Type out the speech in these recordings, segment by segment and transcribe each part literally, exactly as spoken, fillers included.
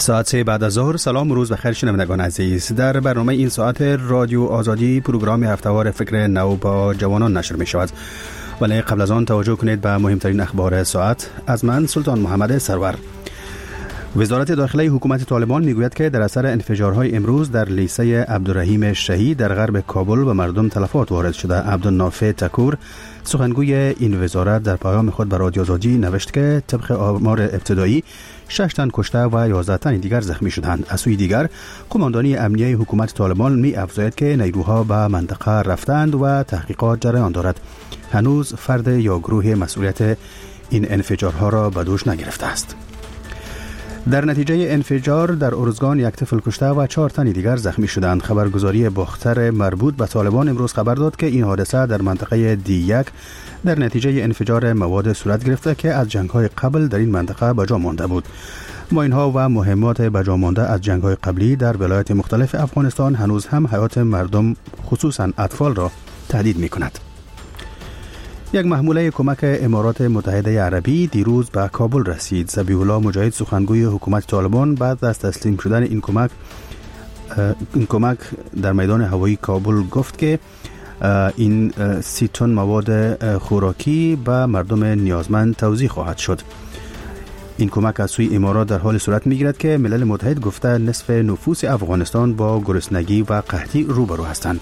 ساعت سه بعد از ظهر. سلام و روز بخیر شنوندگان عزیز. در برنامه این ساعت رادیو آزادی پروگرام هفته‌وار فکر نو با جوانان نشر می شود. ولی قبل از آن توجه کنید به مهمترین اخبار ساعت از من سلطان محمد سرور. وزارت داخله حکومت طالبان میگوید که در اثر انفجارهای امروز در لیسه عبدالرحیم شهید در غرب کابل به مردم تلفات وارد شده. عبدالنافع تکور سخنگوی این وزارت در پیام خود به رادیو آزادی نوشت که طبق آمار ابتدایی شش تن کشته و یازده تن دیگر زخمی شدند. از سوی دیگر قماندانی امنیه حکومت طالبان می افزاید که نیروها به منطقه رفتند و تحقیقات جریان دارد. هنوز فرد یا گروه مسئولیت این انفجارها را به دوش نگرفته است. در نتیجه انفجار در ارزگان یک طفل کشته و چهار تن دیگر زخمی شدند. خبرگزاری باختر مربوط به طالبان امروز خبر داد که این حادثه در منطقه دی یک در نتیجه انفجار مواد صورت گرفته که از جنگ‌های قبل در این منطقه به جا مانده بود. ماین‌ها و مهمات به جا مانده از جنگ‌های قبلی در ولایات مختلف افغانستان هنوز هم حیات مردم خصوصاً اطفال را تهدید می‌کند. یک محموله کمک امارات متحده عربی دیروز به کابل رسید. ذبیح الله مجاهد سخنگوی حکومت طالبان بعد از تسلیم شدن این کمک این کمک در میدان هوایی کابل گفت که این سی تن مواد خوراکی به مردم نیازمند توزیع خواهد شد. این کمک از سوی امارات در حال صورت میگیرد که ملل متحد گفته نصف نفوس افغانستان با گرسنگی و قحطی روبرو هستند.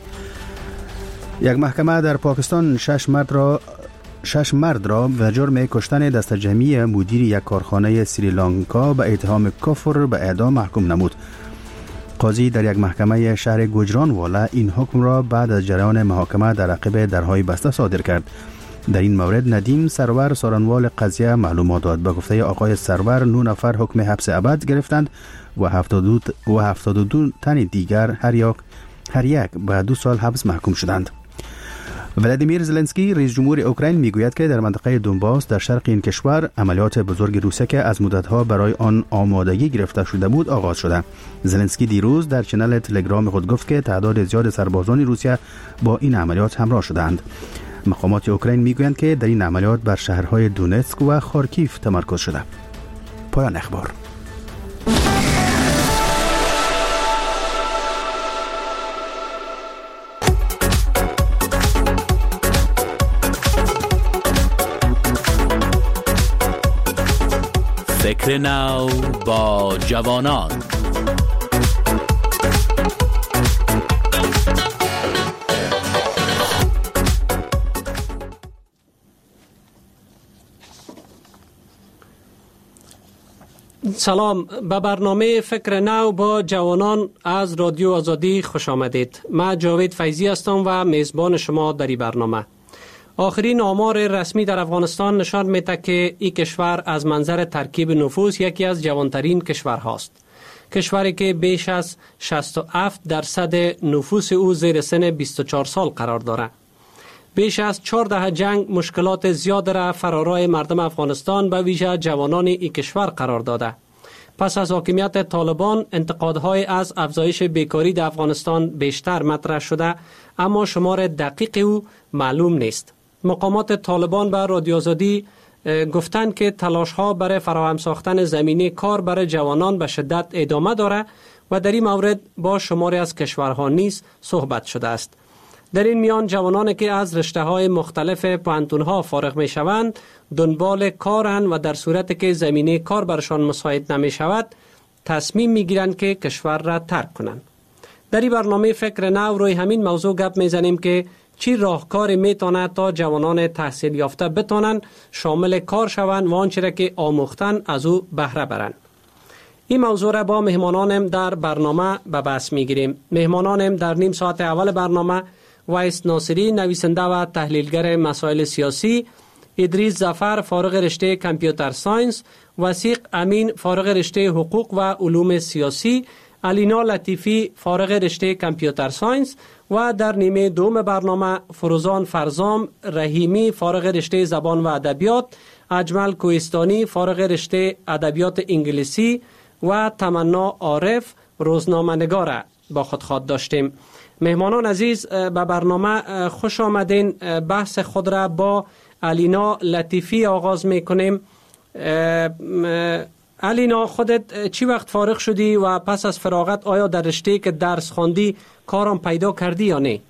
یک محکمه در پاکستان شش مرد را شش مرد را به جرم کشتن دست جمعی مدیر یک کارخانه سریلانکا به اتهام کفر به اعدام محکوم نمود. قاضی در یک محکمه شهر گوجرانوالا این حکم را بعد از جریان محاکمه در عقب درهای بسته صادر کرد. در این مورد ندیم سرور سارنوال قضیه معلومات داد. به گفته آقای سرور نه نفر حکم حبس ابد گرفتند و هفتاد و دو تن دیگر هر یک هر یک به دو سال حبس محکوم شدند. ولادیمیر زلنسکی رئیس جمهور اوکراین میگوید که در منطقه دونباس در شرق این کشور عملیات بزرگ روسیه که از مدتها برای آن آمادگی گرفته شده بود آغاز شده. زلنسکی دیروز در چنل تلگرام خود گفت که تعداد زیاد سربازان روسیه با این عملیات همراه شدند. مقامات اوکراین میگویند که در این عملیات بر شهرهای دونتسک و خارکیف تمرکز شده. پایان اخبار. فکر نو با جوانان. سلام، به برنامه فکر نو با جوانان از رادیو آزادی خوش آمدید. من جاوید فیضی هستم و میزبان شما در این برنامه. آخرین آمار رسمی در افغانستان نشان میده که این کشور از منظر ترکیب نفوس یکی از جوانترین کشورهاست. کشوری که بیش از شصت و هفت درصد نفوس او زیر سن بیست و چهار سال قرار دارد. بیش از چهار دهه جنگ مشکلات زیاد را فرارای مردم افغانستان به ویژه جوانان این کشور قرار داده. پس از حاکمیت طالبان انتقادهای از افزایش بیکاری در افغانستان بیشتر مطرح شده، اما شمار دقیق او معلوم نیست. مقامات طالبان به رادیو آزادی گفتند که تلاش‌ها برای فراهم ساختن زمینه کار برای جوانان به شدت ادامه دارد و در این مورد با شماری از کشورها نیز صحبت شده است. در این میان جوانانی که از رشته‌های مختلف پوهنتون‌ها فارغ می‌شوند دنبال کارند و در صورتی که زمینه کار برشان مساعد نمی‌شود تصمیم می‌گیرند که کشور را ترک کنند. در این برنامه فکر نو روی همین موضوع گپ می‌زنیم که چی راهکاری میتواند تا جوانان تحصیل یافته بتوانند شامل کار شوند و آنچه را که آموختن از او بهره برند. این موضوع را با مهمانانم در برنامه به بحث میگیریم. مهمانانم در نیم ساعت اول برنامه وایس ناصری نویسنده و تحلیلگر مسائل سیاسی، ادریس ظفر فارغ رشته کامپیوتر ساینس، وثیق امین فارغ رشته حقوق و علوم سیاسی، الینا لطیفی فارغ رشته کامپیوتر ساینس و در نیمه دوم برنامه فروزان فرزام رحیمی فارغ رشته زبان و ادبیات، اجمل کوهستانی فارغ رشته ادبیات انگلیسی و تمنا عارف روزنامه‌نگار با خود خواهد داشتیم. مهمانان عزیز به برنامه خوش آمدین. بحث خود را با الینا لطیفی آغاز می کنیم. الینا، خودت چی وقت فارغ شدی و پس از فراغت آیا در رشته که درس خواندی کارم پیدا کردی یا نه؟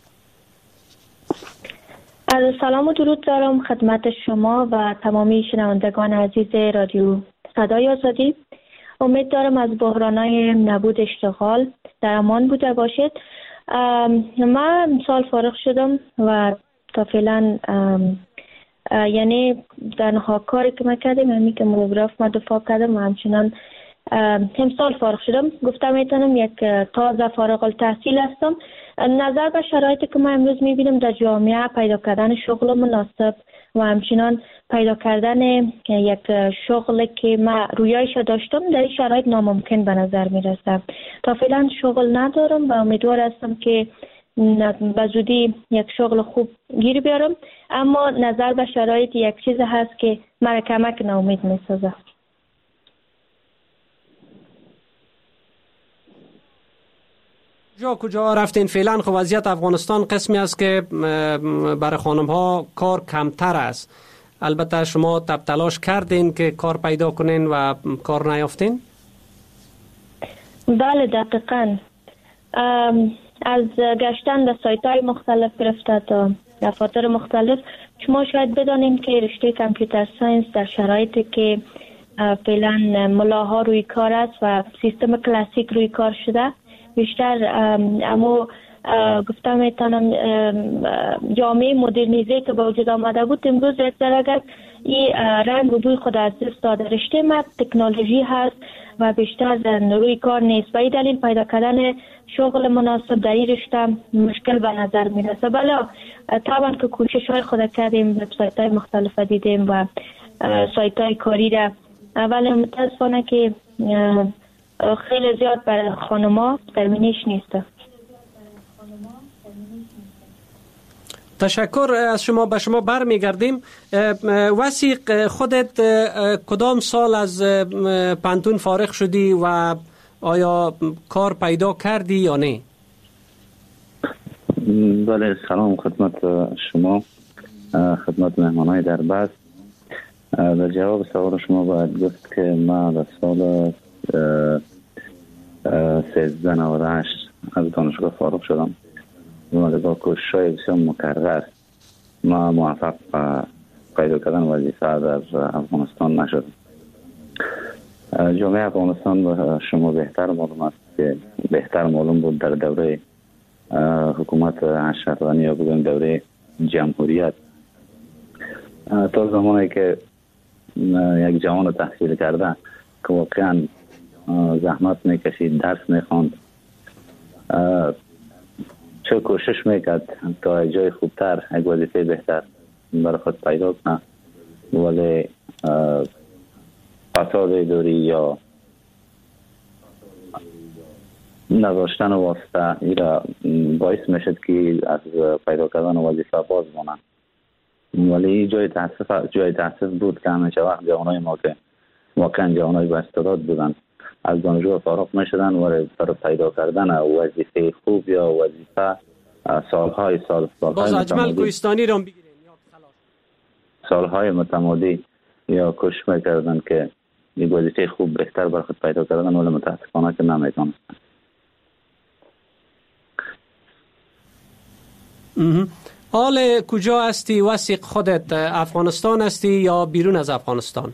از سلام و درود دارم خدمت شما و تمامی شنوندگان عزیز رادیو صدای آزادی. امید دارم از بحرانای نبود اشتغال در امان بوده باشید. من سال فارغ شدم و تا فعلا یعنی تنها کاری که من کردم همین که مونوگراف ما دفاع کردم و همچنان امسال فارغ شدم. گفتم میتونم یک تازه فارغ التحصیل هستم. نظر به شرایطی که ما امروز میبینم در جامعه، پیدا کردن شغل مناسب و همچنان پیدا کردن یک شغل که ما رویایش داشتم در این شرایط ناممکن به نظر میرسه. تا فعلا شغل ندارم و امیدوار هستم که به زودی یک شغل خوب گیر بیارم، اما نظر به شرایط یک چیز هست که مرا کمک ناامید میسازه. کجا کجا رفتین فعلا؟ خب وضعیت افغانستان قسمی است که برای خانم ها کار کمتر است. البته شما تب تلاش کردین که کار پیدا کنین و کار نیافتین؟ بله دقیقاً. از گشتن به سایت های مختلف گرفته تا دفاتر مختلف، شما شاید بدانیم که رشته کامپیوتر ساینس در شرایطی که فعلا ملاها روی کار است و سیستم کلاسیک روی کار شده، بیشتر اما گفتم میتونم جامعه مدرنیزه که با وجود آمده بود امروز یک درگه این رنگ و بوی خود از دست داده. رشته ما تکنولوژی هست و بیشتر روی کار نیست و این دلیل پیدا کردن شغل مناسب در این رشته مشکل به نظر میرسه. بله طبعا که کوشش های خود کردیم، وبسایت های مختلف دیدیم و سایت های کاری را، ولی متاسفانه که خیلی زیاد برای خانم‌ها ترمینیش نیست. تشکر از شما. به شما برمیگردیم. وثیق، خودت کدام سال از پانتون فارغ شدی و آیا کار پیدا کردی یا نه؟ بله، سلام خدمت شما، خدمت مهمانای در بحث. در جواب سوال شما باید گفت که من در سال سیزده نود و هشت از دانشگاه فارغ شدم و با کوشش‌های بسیار مکرر ما موفق پیدا کردن وظیفه در افغانستان نشدم. جامعه افغانستان و شما بهتر معلوم است که بهتر معلوم بود در دوره حکومت اشرف غنی یا بگویم دوره جمهوریت، تا زمانی که یک جوان تحصیل کرده که واقعا زحمت میکشید، درس میخواند، چه کوشش میکرد تا یک جای خوبتر، یک وظیفه بهتر برای خود پیدا کنه، ولی فساد اداری یا نداشتن واسطه ایرا باعث میشد که از پیدا کردن وظیفه باز مانند. ولی جای تاسف جای تاسف بود که همیشه وقت جوانای ما که واقعا جوانای با استعداد بودن از دانشگاه فارغ میشدن و برای پیدا کردن وظیفه خوب یا وظیفه سالهای سال باز اجمل کوهستانی را بگیرین یا سالهای متمادی یا کوشش میکردن که یک وظیفه خوب بهتر برای خود پیدا کردن، ولی متاسفانه که نمیتونستن. حال کجا هستی وثیق خودت؟ افغانستان هستی یا بیرون از افغانستان؟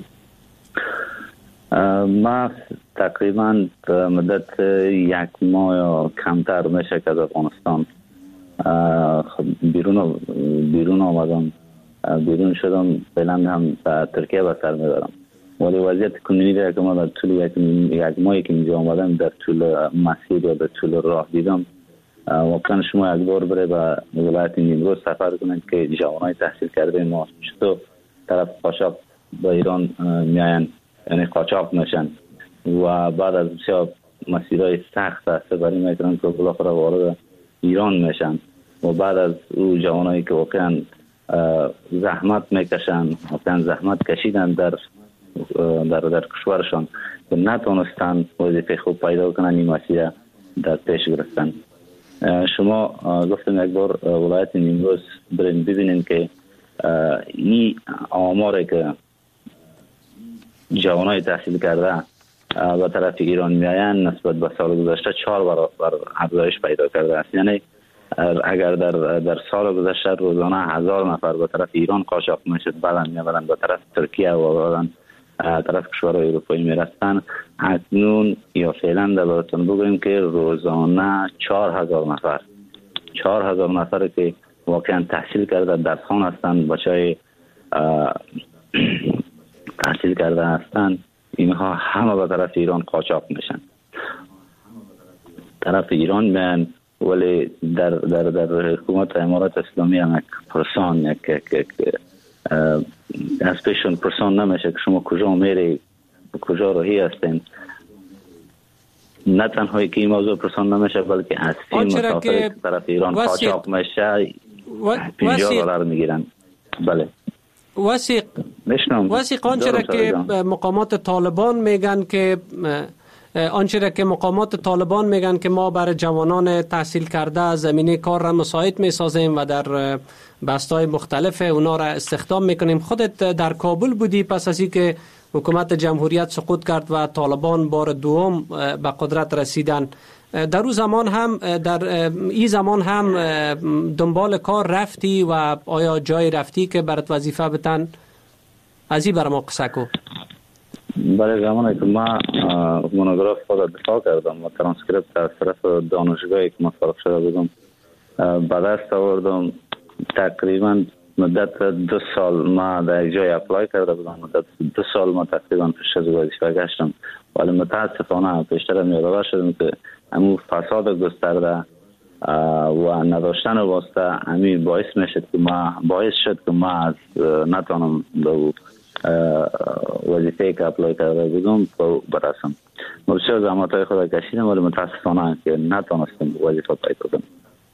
ما تقریبا مدت یک ماه یا کمتر میشه که از افغانستان بیرون بیرون آمدم، بیرون شدم. فعلا هم به ترکیه به سر میبرم، ولی وضعیت کنونی را که ما در طول یک, یک ماهی که اینجا آمدم در طول مسیر یا در طول راه دیدم، واقعا شما یک بار بره به ولایت نیمروز سفر کنید که جوانای تحصیل کرده ما چطور طرف قاچاق به ایران میاین، یعنی قاچاق میشن و بعد از بسیار مسیرهای سخت سفری میکنن که بالاخره وارد ایران میشن و بعد از او جوانایی که واقعا زحمت میکشن، واقعا زحمت کشیدن در در در کشورشان که نتونستن وظیفه خوب پیدا کنن، این مسیر در پیش گرفتن. شما گفتم یک بار ولایت نیمروز برین ببینین که این آماری که جوانای تحصیل کرده به طرف ایران میآیند نسبت به سال گذشته چهار برابر افزایش پیدا کرده است. یعنی اگر در در سال گذشته روزانه هزار نفر به طرف ایران قاچاق میشد، بعدا میآمدند به طرف ترکیه و بعدا طرف کشورهای اروپایی میرفتند، اکنون یا فعلا در براتون بگوییم که روزانه چهار هزار نفر چهار هزار نفر که واقعا تحصیل کرده درس خوان هستند، بچهای تحصیل کرده هستند، اینها همه به طرف ایران قاچاق میشن. طرف ایران میان ولی در در در حکومت امارات اسلامی هم یک پرسان یک یک از پیشون پرسان نمیشه که شما کجا میری کجا راهی هستین. نه تنها که این موضوع پرسان نمیشه بلکه از فی مسافر که طرف ایران قاچاق میشه پنجاه دلار میگیرن. بله وثیق وثیق آنچه را که مقامات طالبان میگن که آنچه را که مقامات طالبان میگن که ما برای جوانان تحصیل کرده زمینه کار را مساعد میسازیم و در بستای مختلف اونا را استخدام میکنیم. خودت در کابل بودی پس از اینکه حکومت جمهوریت سقوط کرد و طالبان بار دوم به قدرت رسیدن، در اون زمان هم در این زمان هم دنبال کار رفتی و آیا جای رفتی که برات وظیفه بتن؟ از این برای ما قصه کو. برای زمانی که ما مونوگراف خود دفاع کردم و ترانسکریپت از طرف دانشگاهی که مصرف شده بودم به دست آوردم، تقریبا مدت دو سال ما در جای اپلای کرده بودم، مدت دو سال ما تقریبا پیش از وظیفه گشتم، ولی متاسفانه پیشتر میادار شدم که همون فساد گسترده و نداشتن واسطه همین باعث میشد که ما باعث شد که ما از نتانم به وظیفه که اپلای کرده بودم برسم. بسیار زحمت‌های خود کشیدم ولی متاسفانه که نتانستم وظیفه پیدا کنم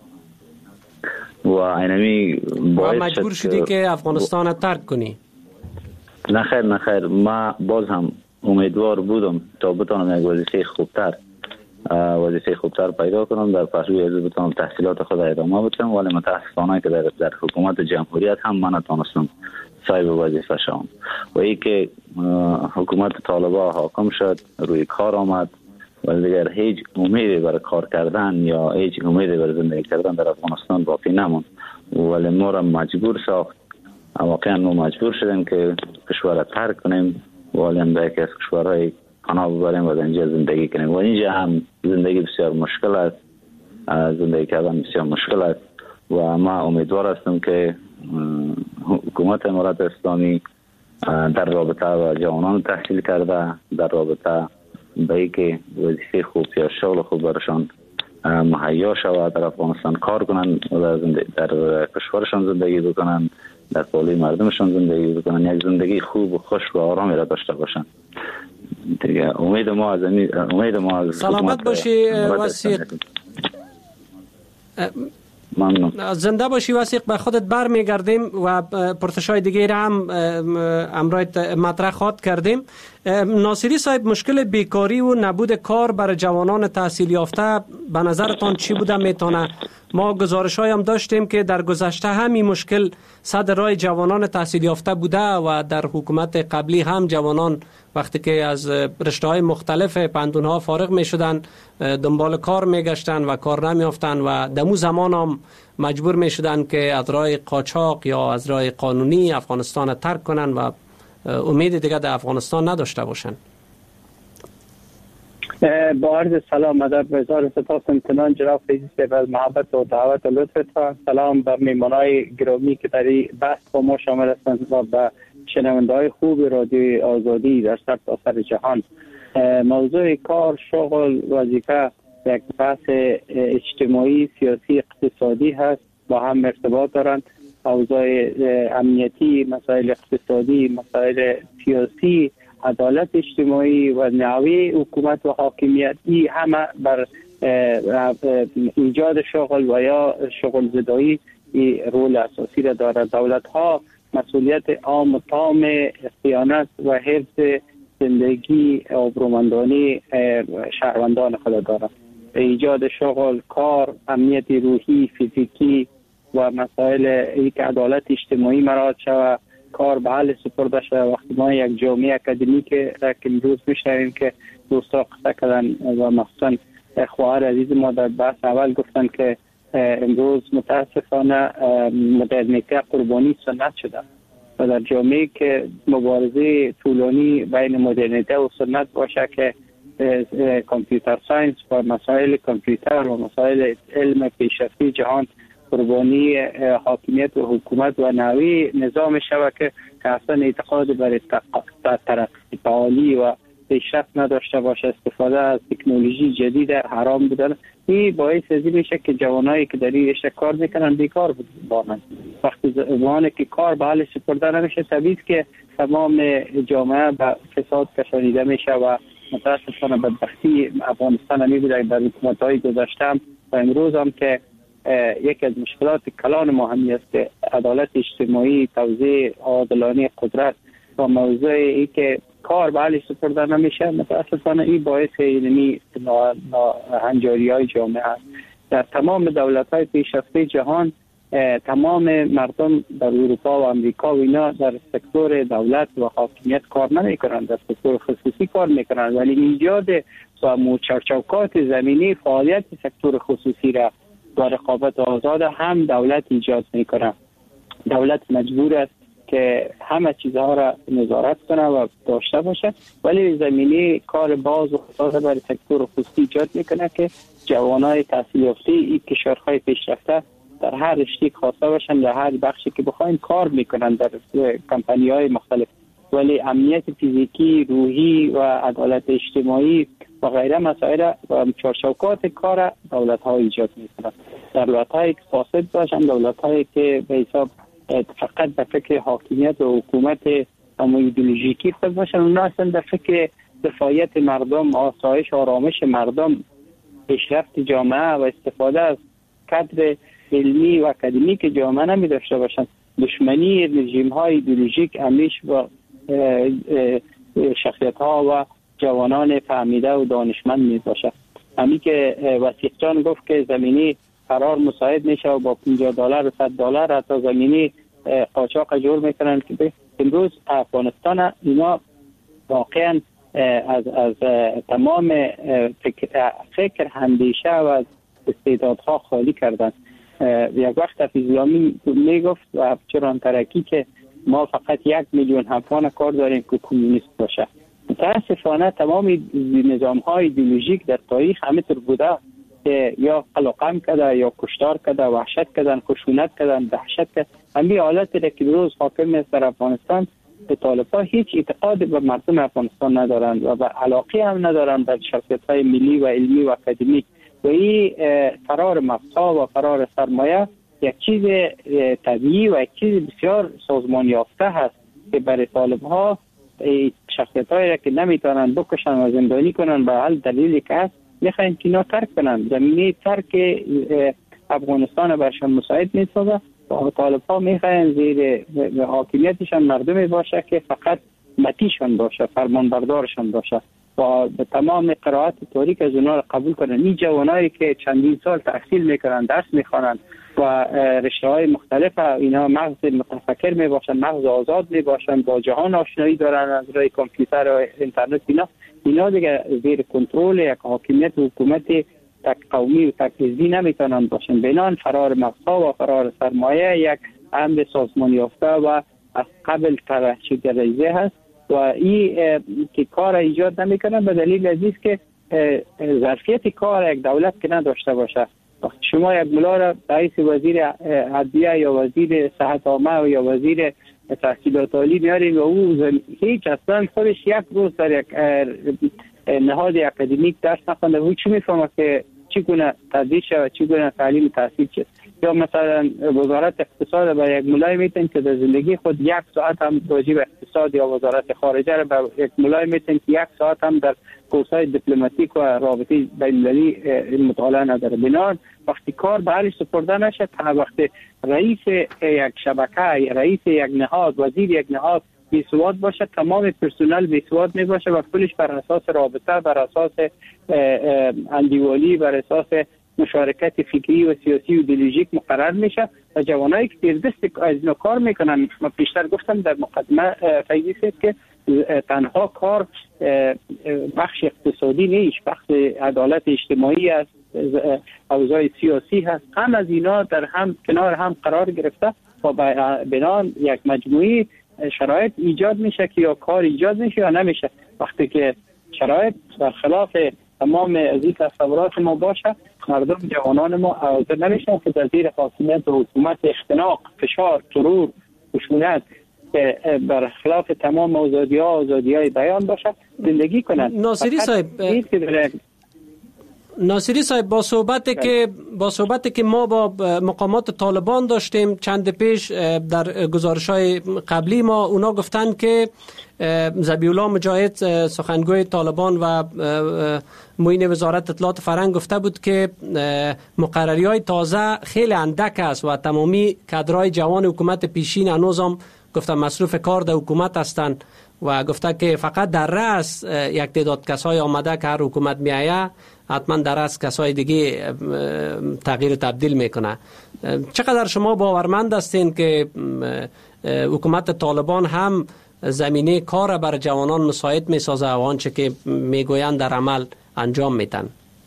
و اینمی باعث و مجبور شدی که افغانستان ترک کنی. نه خیر نه خیر، ما باز هم امیدوار بودم تا بتونم یک وظیفه خوبتر وظیفه خوبتر پیدا کنم، در پهلوی از بتونم تحصیلات خود ادامه بدم، ولی متاسفانه که در در حکومت جمهوریت هم من نتونستم صاحب وظیفه شدم و ای که حکومت طالبان حاکم شد، روی کار آمد و دیگر هیچ امیدی برای کار کردن یا هیچ امیدی برای زندگی کردن در افغانستان باقی نموند، ولی ما را مجبور ساخت. واقعا ما مجبور شدیم که کشور را ترک کنیم ولی هم در یکی از کشورهای پناه ببریم و اینجا زندگی کنیم و اینجا هم زندگی بسیار مشکل است، زندگی کردن بسیار مشکل است و ما امیدوار هستم که حکومت امارات اسلامی در رابطه با جوانان تحصیل کرده، در رابطه با اینکه وظیفه خوب یا شغل خوب برشان مهیا شود، در افغانستان کار کنند و در کشورشان زندگی بکنند، در پهلوی مردمشان زندگی بکنند، یک زندگی خوب و خوش و آرامی را داشته باشند. دیگه امید ما از امید ما از سلامت باشی وثیق. ممنون. زنده باشی وثیق. به خودت برمیگردیم و پرسش‌های دیگه را هم امرایت مطرح خواد کردیم. ناصری صاحب، مشکل بیکاری و نبود کار برای جوانان تحصیل یافته به نظرتان چی بوده میتونه؟ ما گزارش‌های هم داشتیم که در گذشته همین مشکل صد رای جوانان تحصیل یافته بوده و در حکومت قبلی هم جوانان وقتی که از رشته‌های مختلف پندون‌ها فارغ می‌شدن دنبال کار می‌گشتن و کار نمی‌یافتن و دمو زمان هم مجبور می‌شدن که از راه قاچاق یا از راه قانونی افغانستان ترک کنن و امید دیگه در افغانستان نداشته باشن. با عرض سلام ادب بزار سپاس امتنان جناب فیضی صاحب از محبت و دعوت و لطفتان. سلام به میمانای گرامی که در این بحث با ما شامل هستند و به شنونده‌های خوب رادیو آزادی در سرتاسر جهان. موضوع کار، شغل، وظیفه یک بحث اجتماعی، سیاسی، اقتصادی هست، با هم ارتباط دارند. اوضاع امنیتی، مسائل اقتصادی، مسائل سیاسی، عدالت اجتماعی و نحوه حکومت و حاکمیتی همه بر ایجاد شغل و یا شغل زدایی رول اساسی را دارد. دولت ها مسئولیت عام و تام صیانت و حفظ زندگی آبرومندانه شهروندان خود دارد. ایجاد شغل، کار، امنیت روحی، فیزیکی و مسائل ای که عدالت اجتماعی مراعات شود کار به حل سپرده شده. وقتی ما یک جامعه اکادمیک را که امروز میشنویم که دوستا قصه کردن و مخصوصا خواهر عزیز ما در بحث اول گفتن که امروز متاسفانه مدرنیته قربانی سنت شده و در جامعه که مبارزه طولانی بین مدرنیته و سنت باشه که کامپیوتر ساینس و مسائل کامپیوتر و مسائل علم پیشرفته جهان قربانی حاکمیت و حکومت و نوی نظام شود که اصلا اعتقاد بر ترقی تعالی و پیشرفت نداشته باشه، استفاده از تکنولوژی جدید حرام بودن، این باعث ازی میشه که جوانایی که در این رشته کار میکنن بیکار بمانند. وقتی زمانی که کار به حال سپرده نمیشه طبیعی که تمام جامعه به فساد کشانیده میشه و متاسفانه بدبختی افغانستان همی بوده در حکومت‌های گذشته و امروز هم که یکی از مشکلات کلان ما همی است که عدالت اجتماعی، توزیع عادلانه قدرت و موضوع ای که کار به حال سپرده نمیشه، متاسفانه این باعث اینمی هنجاری های جامعه است. در تمام دولت های پیشرفته جهان تمام مردم در اروپا و امریکا و اینا در سکتور دولت و حاکمیت کار نمی کنند، در سکتور خصوصی کار می کنند، ولی ایجاد و موچرچوکات زمینی فعالیت سکتور خصوصی را با رقابت آزاد هم دولت ایجاد می کنند. دولت مجبور است که همه چیزها را نظارت کنه و داشته باشه، ولی زمینی کار باز و خصوصا برای سکتور خصوصی ایجاد میکنه که جوانای تحصیل یافته این کشورهای پیشرفته در هر رشته خواسته باشن، در هر بخشی که بخواین کار میکنن در کمپانی‌های مختلف، ولی امنیت فیزیکی، روحی و عدالت اجتماعی و غیره مسائل و چارچوبات کار دولت‌ها ایجاد میکنن. دولت‌هایی که فاسد باشن، دولت‌هایی که به حساب فقط در فکر حاکمیت و حکومت اما ایدئولوژیکی خود باشن، اونا اصلا در فکر دفاعیت مردم، آسایش آرامش مردم، پیشرفت جامعه و استفاده از کادر علمی و اکادمیک جامعه نمی داشته باشند. دشمنی رژیم های ایدئولوژیک همیش با شخصیت ها و جوانان فهمیده و دانشمند می باشه. همی که وثیق جان گفت که زمینی قرار مساعد میشه و با پنجاه دلار و صد دلار حتی زمینی قاچاق جور میکنن که امروز افغانستان اینا واقعا از از تمام فکر, فکر اندیشه و استعدادها خالی کردن. یک وقت حفیظ‌الله میگفت و چران ترکی که ما فقط یک میلیون افغان کار داریم که کمونیست باشه. متاسفانه تمام نظام های ایدئولوژیک در تاریخ همینطور بوده که یا قلقم کده یا کشتار کده، وحشت کدن، خشونت کدن، دهشت کدن. همین حالت که روز حاکم است در افغانستان، به طالبان هیچ اعتقاد به مردم افغانستان ندارند و به علاقه هم ندارند در شخصیت‌های ملی و علمی و اکادمیک. و این فرار مغزها و فرار سرمایه یک چیز طبیعی و یک چیز بسیار سازمان یافته هست که برای طالب‌ها شخصیت‌هایی که نمیتونن بکشن و زندانی کنن به حال دلیلی که هست میخواین که اینا ترک کنن. زمینه ترک افغانستان برشان مساعد میسازه و طالب‌ها میخواین زیر حاکمیتشان مردمی باشه که فقط متیشان باشه، فرمانبردارشان باشه و به تمام قرائت تاریک از اونا قبول کنن. این جوانایی که چندین سال تحصیل میکنن، درس میخوانن و رشته های مختلف اینا مغز متفکر میباشن، مغز آزاد میباشن، با جهان آشنایی دارن از راه کامپیوتر و اینترنت، اینا اینا دیگه زیر کنترل یک حاکمیت و حکومت تک قومی و تک حزبی نمیتونن باشن. بنان فرار مغزها و فرار سرمایه یک امر سازمان یافته و از قبل طرح شده ریزه هست و این که کار ایجاد نمیکنه به دلیل عزیز که ظرفیت کار یک دولت که نداشته باشه. وقتی شما یک ملا را رئیس وزیر عدلیه یا وزیر صحت عامه یا وزیر تحصیلات عالی میارین و او هیچ اصلا خودش یک روز در یک نهاد اکادمیک درس نخونده، او چی میفهمه که چگونه تدریس و چگونه تعلیم تحصیل چه؟ یا مثلا وزارت اقتصاد به یک ملای میتن که در زندگی خود یک ساعت هم راجع به اقتصاد یا وزارت خارجه را به یک ملای میتن که یک ساعت هم در کورس‌های دیپلماتیک و رابطه بین‌المللی مطالعه نداره. بنابراین وقتی کار به حالش سپرده نشه، تا وقتی رئیس یک شبکه، رئیس یک نهاد، وزیر یک نهاد بی‌سواد باشه، تمام پرسنل بی‌سواد می باشه و کلش بر اساس رابطه، بر اساس اندیوالی، بر اساس مشارکت فکری و سیاسی و ایدئولوژیک مقرر میشه و جوانایی که زیر دست از اینا کار میکنن، ما پیشتر گفتم در مقدمه فیضی صاحب که تنها کار بخش اقتصادی نیست، بخش عدالت اجتماعی است، اوضاع سیاسی هست، هم از اینا در هم کنار هم قرار گرفته و بنان یک مجموعی شرایط ایجاد میشه که یا کار ایجاد میشه یا نمیشه. وقتی که شرایط برخلاف تمام از این تصورات ما باشه، مردم جوانان ما حاضر نمیشن که در زیر حاکمیت و حکومت اختناق، فشار، ترور، خشونت که برخلاف تمام آزادی ها آزادی های بیان باشه زندگی کنند. ناصری صاحب ناصری صاحب با صحبتی که با صحبتی که ما با مقامات طالبان داشتیم چند پیش در گزارش‌های قبلی ما، اونا گفتن که ذبیح الله مجاهد سخنگوی طالبان و معین وزارت اطلاعات فرهنگ گفته بود که مقرری‌های تازه خیلی اندک است و تمامی کادرهای جوان حکومت پیشین هنوزم گفتم مصروف کار در حکومت هستند و گفته که فقط در رأس یک تعداد کسای آمده که هر حکومت میآید حتما در رأس کسای دیگه تغییر تبدیل میکنه. چقدر شما باورمند هستین که حکومت طالبان هم زمینه کار بر جوانان مساعد میسازه و آنچه که میگویند در عمل انجام میتن؟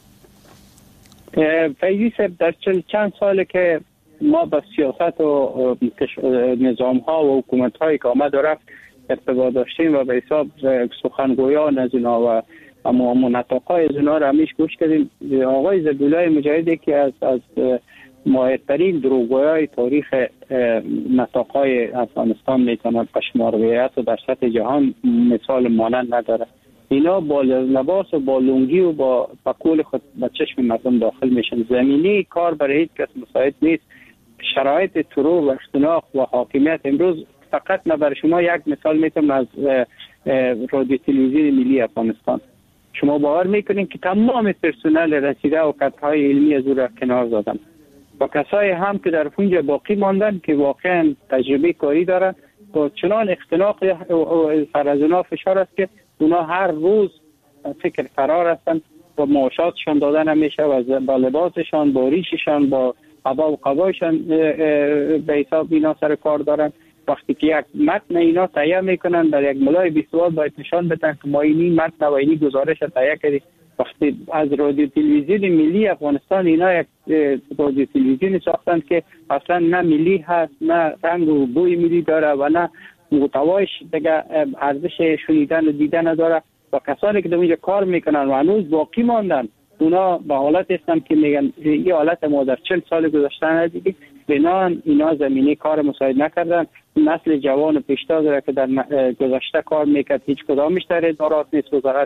فیضی صاحب در چند ساله که ما با سیاست و نظام ها و حکومت هایی که آمد و رفت ارتباط داشتیم و به حساب سخنگویان از اینا و اما منطقای از اینا را همیش گوش کردیم. آقای ذبیح الله مجاهد که از از ماهرترین دروغگویای تاریخ نطاقای افغانستان میتونه بشمار بیاید و در سطح جهان مثال مانند نداره. اینا با لباس و با لنگی و با پکول خود به چشم مردم داخل میشن. زمینی کار برای هیچ کس مساعد نیست. شرایط ترور و اختناق و حاکمیت امروز فقط نه برای شما یک مثال میتونم از رادیو تلویزیون ملی افغانستان. شما باور میکنین که تمام پرسنل رسیده و کادرهای علمی از او را کنار دادن و کسایی هم که در اونجا باقی ماندن که واقعا تجربه کاری دارن با چنان اختناق سر از اونا فشار است که اونا هر روز فکر فرار هستن و معاشاتشان داده نمیشه و با لباسشان، با ریششان، با عبا و قبایشان به حساب اینا سر کار دارن. وقتی که یک متن اینا تهیه میکنن در یک ملای بیستوال باید نشان بدن که ما اینی متن و اینی گزارش تهیه کردیم. وقتی از رادیو تلویزیون ملی افغانستان اینا یک رادیو تلویزیون ساختن که اصلا نه ملی هست، نه رنگ و بوی ملی داره و نه محتوایش دیگه ارزش شنیدن و دیدن نداره و کسانی که در اونجا کار میکنن و هنوز باقی ماندن اونا به حالت هستن که میگن این حالت ما در چهل سال گذشته ندیدیم. بنان اینا زمینه کار مساعد نکردن. نسل جوان و پیشتاز را که در گذشته کار میکرد هیچ کدامش در ادارات نیست. وزارت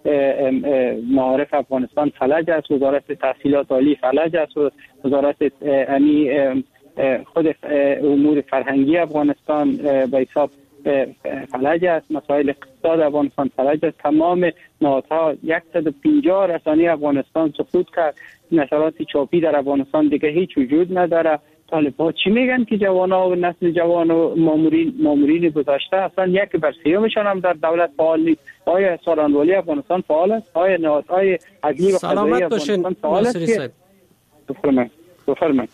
معارف افغانستان فلج است، وزارت تحصیلات عالی فلج است، وزارت امی خود امور فرهنگی افغانستان به حساب فلج است، مسائل اقتصاد افغانستان فلج است. تمام نهادها صد و پنجاه رسانه افغانستان سقوط کرد. نشرات چاپی در افغانستان دیگه هیچ وجود نداره. طالبان چی میگن که جوانا و نسل جوان و مامورین مامورین گذشته اصلا یک بر سیومشان هم در دولت فعال نیست. آیا سالانوالی افغانستان فعال است؟ آیا نهادهای عدلی و قضایی افغانستان فعال است؟ بفرمایید بفرمایید.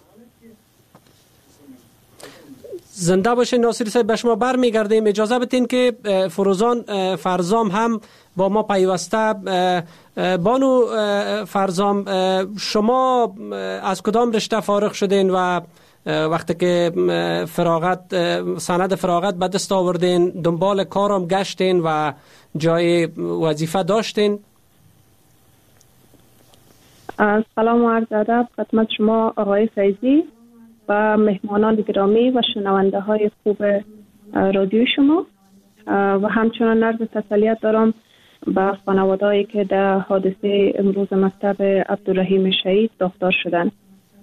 زنده باشین ناصری صاحب. به شما برمیگردیم. اجازه بدین که فروزان فرزام هم با ما پیوسته. بانو فرزام، شما از کدام رشته فارغ شدین و وقتی که فراغت سند فراغت به دست آوردین دنبال کارم گشتین و جای وظیفه داشتین؟ سلام و عرض ادب خدمت شما آقای فیضی و مهمانان گرامی و شنونده های خوب رادیو شما و همچنان عرض تسلیت دارم به خانواده‌ای که در حادثه امروز مکتب عبدالرحیم شهید داغدار شدن.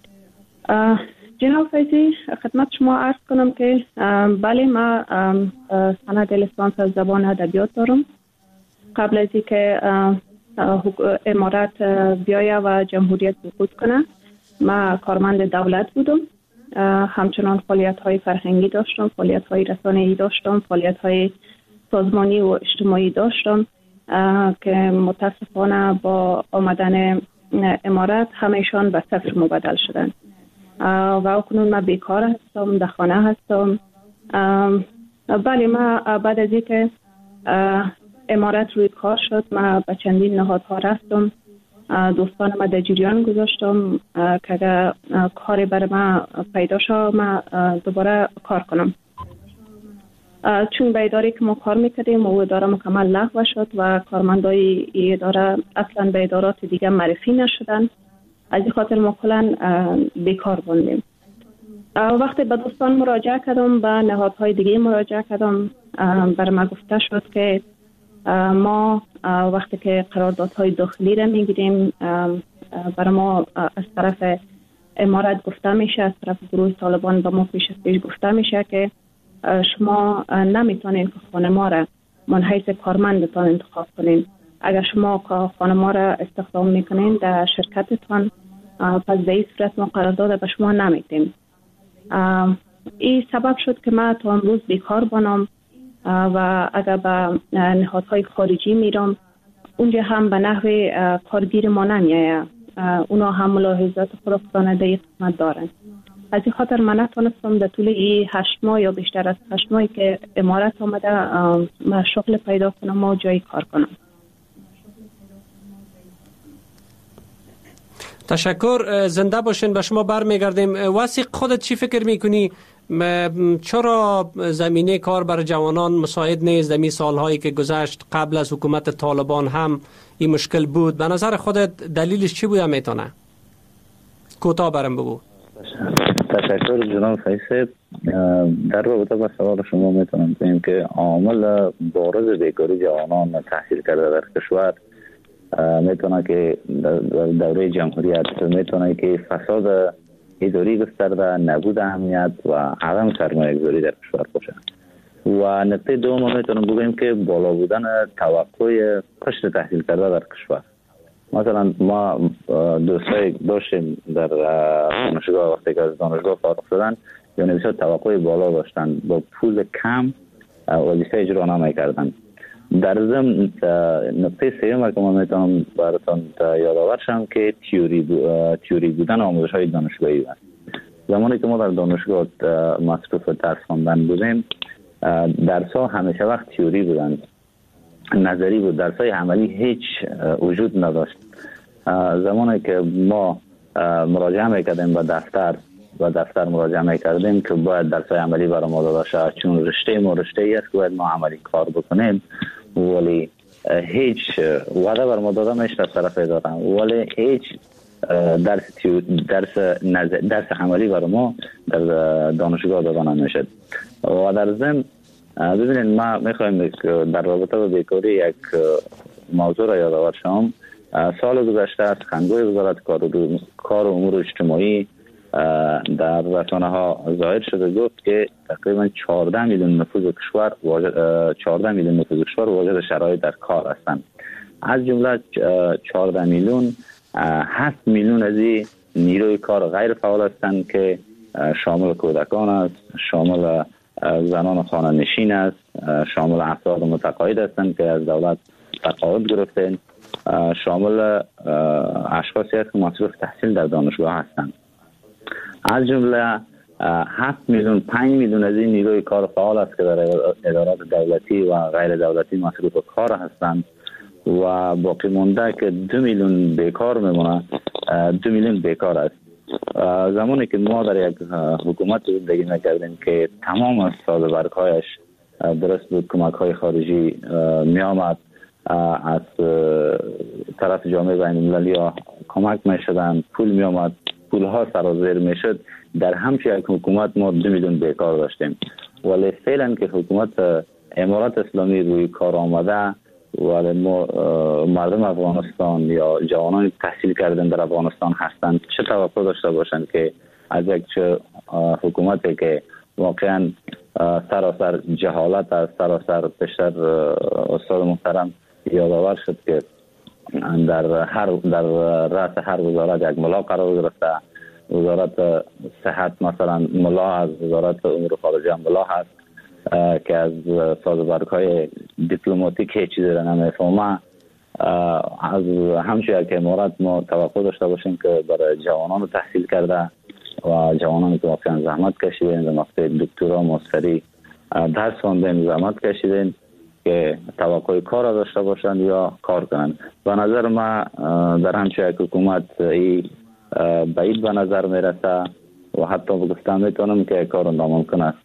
جناب فیضی خدمت شما عرض کنم که بله ما سند لیسانس از زبان ادبیات دارم. قبل از اینکه امارت بیایه و جمهوریت سقوط کنه ما کارمند دولت بودم. همچنان فعالیت های فرهنگی داشتم، فعالیت های رسانه‌ای داشتم، فعالیت های سازمانی و اجتماعی داشتم که متاسفانه با آمدن امارات همهشان به صفر مبدل شدن و اکنون من بیکار هستم، در خانه هستم. بله، ما بعد از اینکه امارات روی کار شد ما به چندین نهادها رفتم، دوستان ما در جریان گذاشتم که اگر کاری برای ما پیدا شد ما دوباره کار کنم. چون به اداره که ما کار میکردیم و اداره مکمل لغو شد و کارمندای اداره اصلا به ادارات دیگه معرفی نشدن، از این خاطر ما کلا بیکار بودیم. وقتی به دوستان مراجعه کردم، به نهادهای دیگه مراجعه کردم، برای ما گفته شد که ما وقتی که قراردادهای داخلی را میگیریم برای ما از طرف امارات گفته میشه، از طرف گروه طالبان به ما پیش از پیش گفته میشه که شما نمیتونین که خانه ما را من حیث کارمندتان انتخاب کنین. اگر شما خانه ما را استخدام میکنین در شرکتتان، پس به این صورت ما قرارداد به شما نمیدیم. این سبب شد که ما تا امروز بیکار بانم و اگر به نهادهای خارجی میرم اونجا هم به نحو کارگیر ما نمیایه، اونا هم ملاحظات خودشان در این قسمت دارن. از این خاطر من نتونستم در طول این هشت ماه یا بیشتر از هشت ماهی که امارات آمده من شغل پیدا کنم و جایی کار کنم. تشکر، زنده باشین. به شما برمیگردیم. وثیق، خودت چی فکر میکنی؟ چرا زمینه کار برای جوانان مساعد نیست؟ در می سالهایی که گذشت قبل از حکومت طالبان هم این مشکل بود. به نظر خودت دلیلش چی بوده میتونه؟ کوتاه برام بگو. تشکر جناب فیصل. در رابطه با سوال شما میتونم بگم که عامل بارز بیکاری جوانان تحصیل کرده در کشور میتونه که دوره جمهوریت، میتونه که فساد اداری گسترده، نبود اهمیت و عدم سرمایه گذاری در کشور باشه. و نکته دوم میتونم بگم که بالا بودن توقع قشر تحصیل کرده در کشور. مثلا ما دوستای داشتیم در دانشگاه، وقتی که از دانشگاه فارغ شدن یعنی بسیار توقع بالا داشتن، با پول کم وظیفه اجرا نمی‌کردن. در ضمن نقطه سوم که من میتونم براتون یادآور شم که تیوری تیوری بودن آموزش های دانشگاهی است. زمانی که ما در دانشگاه مصروف درس خواندن بودیم، درس ها همیشه وقت تیوری بودن، نظری بود، درس های عملی هیچ وجود نداشت. زمانی که ما مراجعه میکردیم به دفتر و دفتر مراجعه میکردیم که باید درس های عملی برای ما داده شد، چون رشته ما رشته ای است که باید ما عملی کار بکنیم، ولی هیچ وعده بر ما داده میشه از طرف اداره، ولی هیچ درس درس نظر درس عملی برای ما در دانشگاه داده نمیشد. و در ضمن ببینید ما میخوایم در رابطه با بیکاری یک موضوع را یادآور شم. سال گذشته از سخنگوی وزارت کار و امور اجتماعی در رسانه ها ظاهر شده گفت که تقریبا چهارده میلیون نفوذ کشور چهارده میلیون نفوذ کشور واجد شرایط در کار هستند. از جمله چهارده میلیون هفت میلیون از این نیروی کار غیر فعال هستند که شامل کودکان است، شامل زنان خانه نشین است، شامل افراد متقاعد هستند که از دولت تقاعد گرفتند، شامل اشخاصی است که مصروف تحصیل در دانشگاه هستند. از جمله هفت میلیون پنج میلیون از این نیروی کار فعال است که در ادارات دولتی و غیر دولتی مصروف کار هستند و باقی مونده که دو میلیون بیکار میمونه. دو میلیون بیکار است. زمانی که ما در یک حکومت زندگی میکردیم که تمام از سازوکارهایش درست بود، کمک های خارجی می آمد، از طرف جامعه بین المللی ها کمک می شدن، پول می آمد، پول ها سرازیر می شد. در همچه یک حکومت ما دو میلیون بیکار داشتیم، ولی فعلا که حکومت امارات اسلامی روی کار آمده، ولی ما مردم افغانستان یا جوانان تحصیل کردن در افغانستان هستند چه توقع داشته باشند که از یک حکومتی که واقعا سراسر جهالت است، سراسر پیشتر استاد محترم یادآور شد که در هر در رأس هر وزارت یک ملا قرار گرفته، وزارت صحت مثلا ملا هست، وزارت امور خارجه ملا هست که از سازوکارهای دیپلماتیک هیچ چیزی را نمیفهمه. از همچنین که امارات ما توقع داشته باشیم که برای جوانان تحصیل کرده و جوانانی که واقعا زحمت کشیدن در مقطع دکترا ماستری درس خواندن زحمت کشیدن که توقع کار داشته باشند یا کار کنند. به نظر ما در همچنین که حکومت ای بعید به نظر میرسه و حتی بگفتم میتونم که کار ناممکن است.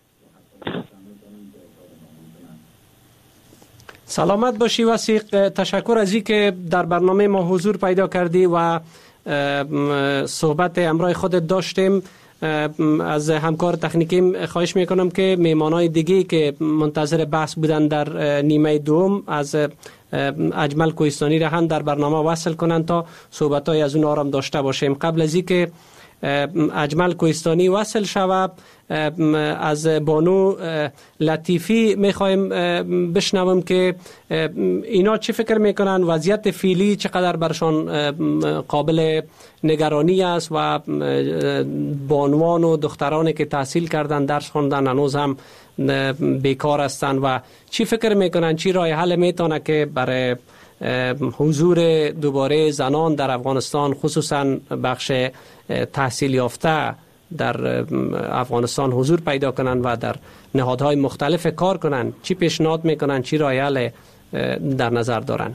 سلامت باشی وثیق. تشکر از این که در برنامه ما حضور پیدا کردی و صحبت امرای خودت داشتیم. از همکار تکنیکیم خواهش میکنم که میمانای دیگه که منتظر بحث بودن در نیمه دوم از اجمل کوهستانی را هم در برنامه وصل کنند تا صحبت‌های از اون آرام داشته باشیم. قبل از اینکه اجمل کوهستانی وصل شود از بانو لطیفی میخوایم بشنوم که اینا چی فکر میکنن، وضعیت فعلی چقدر برشان قابل نگرانی است و بانوان و دخترانی که تحصیل کردن درس خوندن هنوز هم بیکار هستند و چی فکر میکنن چی راه حل میتونه که برای حضور دوباره زنان در افغانستان خصوصا بخش تحصیل یافته در افغانستان حضور پیدا کنن و در نهادهای مختلف کار کنن. چی پیشنهاد میکنن، چی راه حل در نظر دارن؟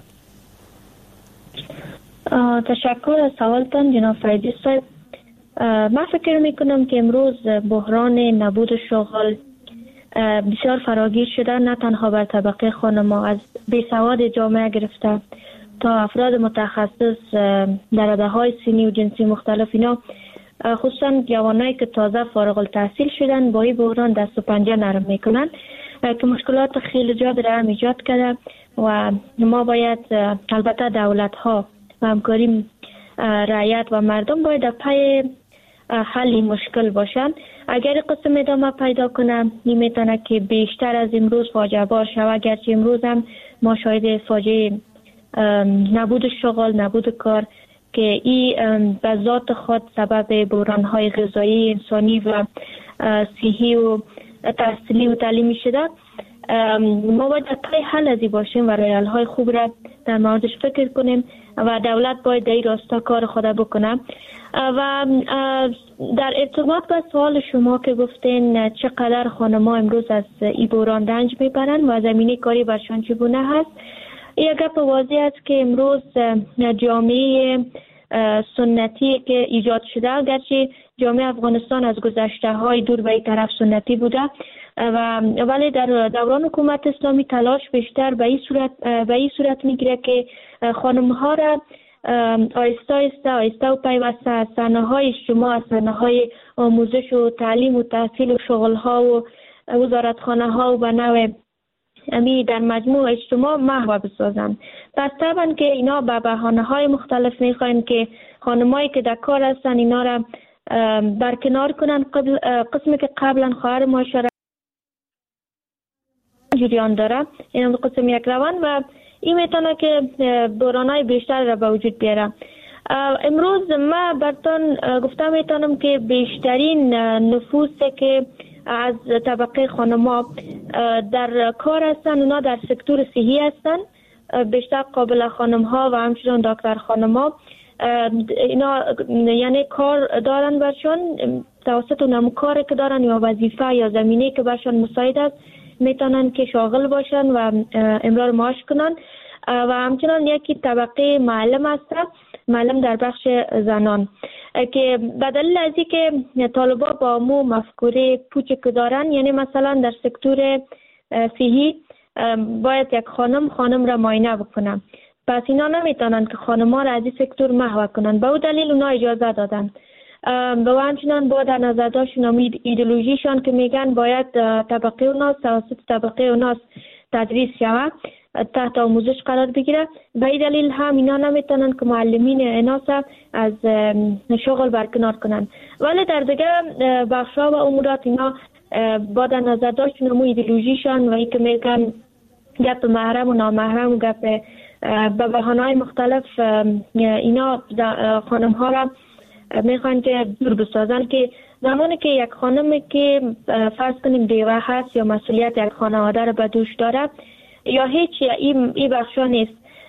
تشکر از سوالتان جناب فیضی صاحب. من فکر میکنم که امروز بحران نبود شغل بسیار فراگیر شده، نه تنها بر طبقه خانم‌ها، از بیسواد جامعه گرفته تا افراد متخصص در رشته‌های سنی و جنسی مختلف. اینا خصوصا جوانایی که تازه فارغ التحصیل شدن با این بحران دست و پنجه نرم میکنن که مشکلات خیلی زیاد را هم ایجاد کرده و ما باید البته دولت ها و همکاری رعیت و مردم باید در پی حل این مشکل باشن. اگر قسم ادامه پیدا کنه نمیتونه که بیشتر از امروز فاجعه بار شود، گرچه امروز هم ما شاهد فاجعه نبود شغل، نبود کار که این به ذات خود سبب بحران‌های غذایی، انسانی و صحی و تحصیلی و تعلیمی شده. ما باید پای حل ازی باشیم و راه خوب را در موردش فکر کنیم و دولت باید در این راستا کار خود بکنه. و در ارتباط با سوال شما که گفتین چقدر خانم‌ها امروز از این بحران رنج میبرن و زمینه کاری برشان چگونه هست، یک گپ واضح است که امروز جامعه سنتی که ایجاد شده، گرچه جامعه افغانستان از گذشته های دور به این طرف سنتی بوده و ولی در دوران حکومت اسلامی تلاش بیشتر به این صورت به این صورت میگیره که خانم ها را آیسته آیسته آیسته و پیوسته از صحنه‌های اجتماع، از صحنه‌های آموزش و تعلیم و تحصیل و شغل ها و وزارتخانه ها و به نوع امی در مجموع اجتماع محو بسازند. پس طبعا که اینا به بهانه‌های مختلف میخواین که خانمایی که در کار هستن اینا را برکنار کنن. قبل قسمی که قبلا خواهر معاشرت جریان داره، این قسم یک روان و این میتونه که بحران‌های بیشتر را به وجود بیاره. امروز ما براتون گفتم میتونم که بیشترین نفوسی که از طبقه خانم‌ها در کار هستن اونا در سکتور صحی هستن، بیشتر قابل خانم‌ها و همچنین دکتر خانم‌ها اینا یعنی کار دارن برشان توسط اونم کاری که دارن یا وظیفه یا زمینه که برشان مساعد است میتونن که شاغل باشن و امرار معاش کنن. و همچنین یکی طبقه معلم هست، معلم در بخش زنان که به دلیل از اینکه طالبا با مو مفکوره پوچ که دارن، یعنی مثلا در سکتور صحی باید یک خانم خانم را معاینه بکنن، پس اینا نمیتونن که خانم‌ها را از این سکتور محو کنن، به اون دلیل اونا اجازه دادن. و همچنین با در نظر داشتن ایدئولوژیشان که میگن باید طبقه اوناس توسط طبقه اوناس تدریس شود، تحت آموزش قرار بگیره، به این دلیل هم اینا نمیتونن که معلمین ایناس از شغل برکنار کنن. ولی در دیگه بخشا و امورات اینا با در نظر داشتن امو ایدئولوژیشان و ای که میگن گپ محرم و نامحرم و گپ به بهانه‌های مختلف اینا خانم ها را میخوان که دور بسازن، که زمانی که یک خانمی که فرض کنیم بیوه هست یا مسئولیت یک خانواده را به دوش داره یا هیچ این ای بخشا نیست،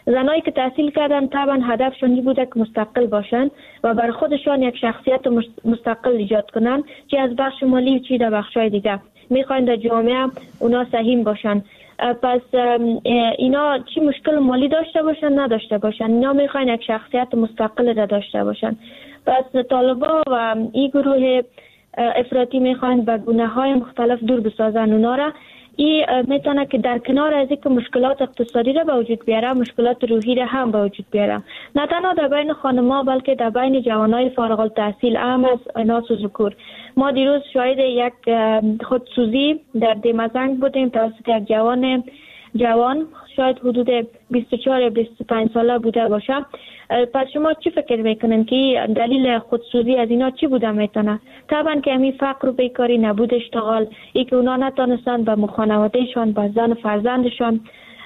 زنایی که تحصیل کردن طبعا هدفشون این بوده که مستقل باشن و بر خودشان یک شخصیت مستقل ایجاد کنن، چه از بخش مالی چی در بخشای دیگه. میخواین در جامعه اونا سهیم باشن. پس اینا چی مشکل مالی داشته باشن نداشته باشن، اینا میخواین یک شخصیت مستقل را داشته باشن. پس طالبا و این گروه افراطی میخواین به گونه های مختلف دور بسازن اونا را. این میتونه که در کنار از اینکه مشکلات اقتصادی را به وجود بیاره، مشکلات روحی را هم به وجود بیاره، نه تنها در بین خانم‌ها بلکه در بین جوانای فارغ التحصیل هم از اناث و ذکور. ما دیروز شاهد یک خودسوزی در دیمزنگ بودیم توسط یک جوان جوان شاید حدود بیست و چهار یا بیست و پنج ساله بوده باشه. پس شما چی فکر میکنین که دلیل خودسوزی از اینا چی بوده میتونه؟ طبعا که همین فقر و بیکاری، نبود اشتغال، ای که اونا نتونستن به خانوادهشان، به زن و فرزندشان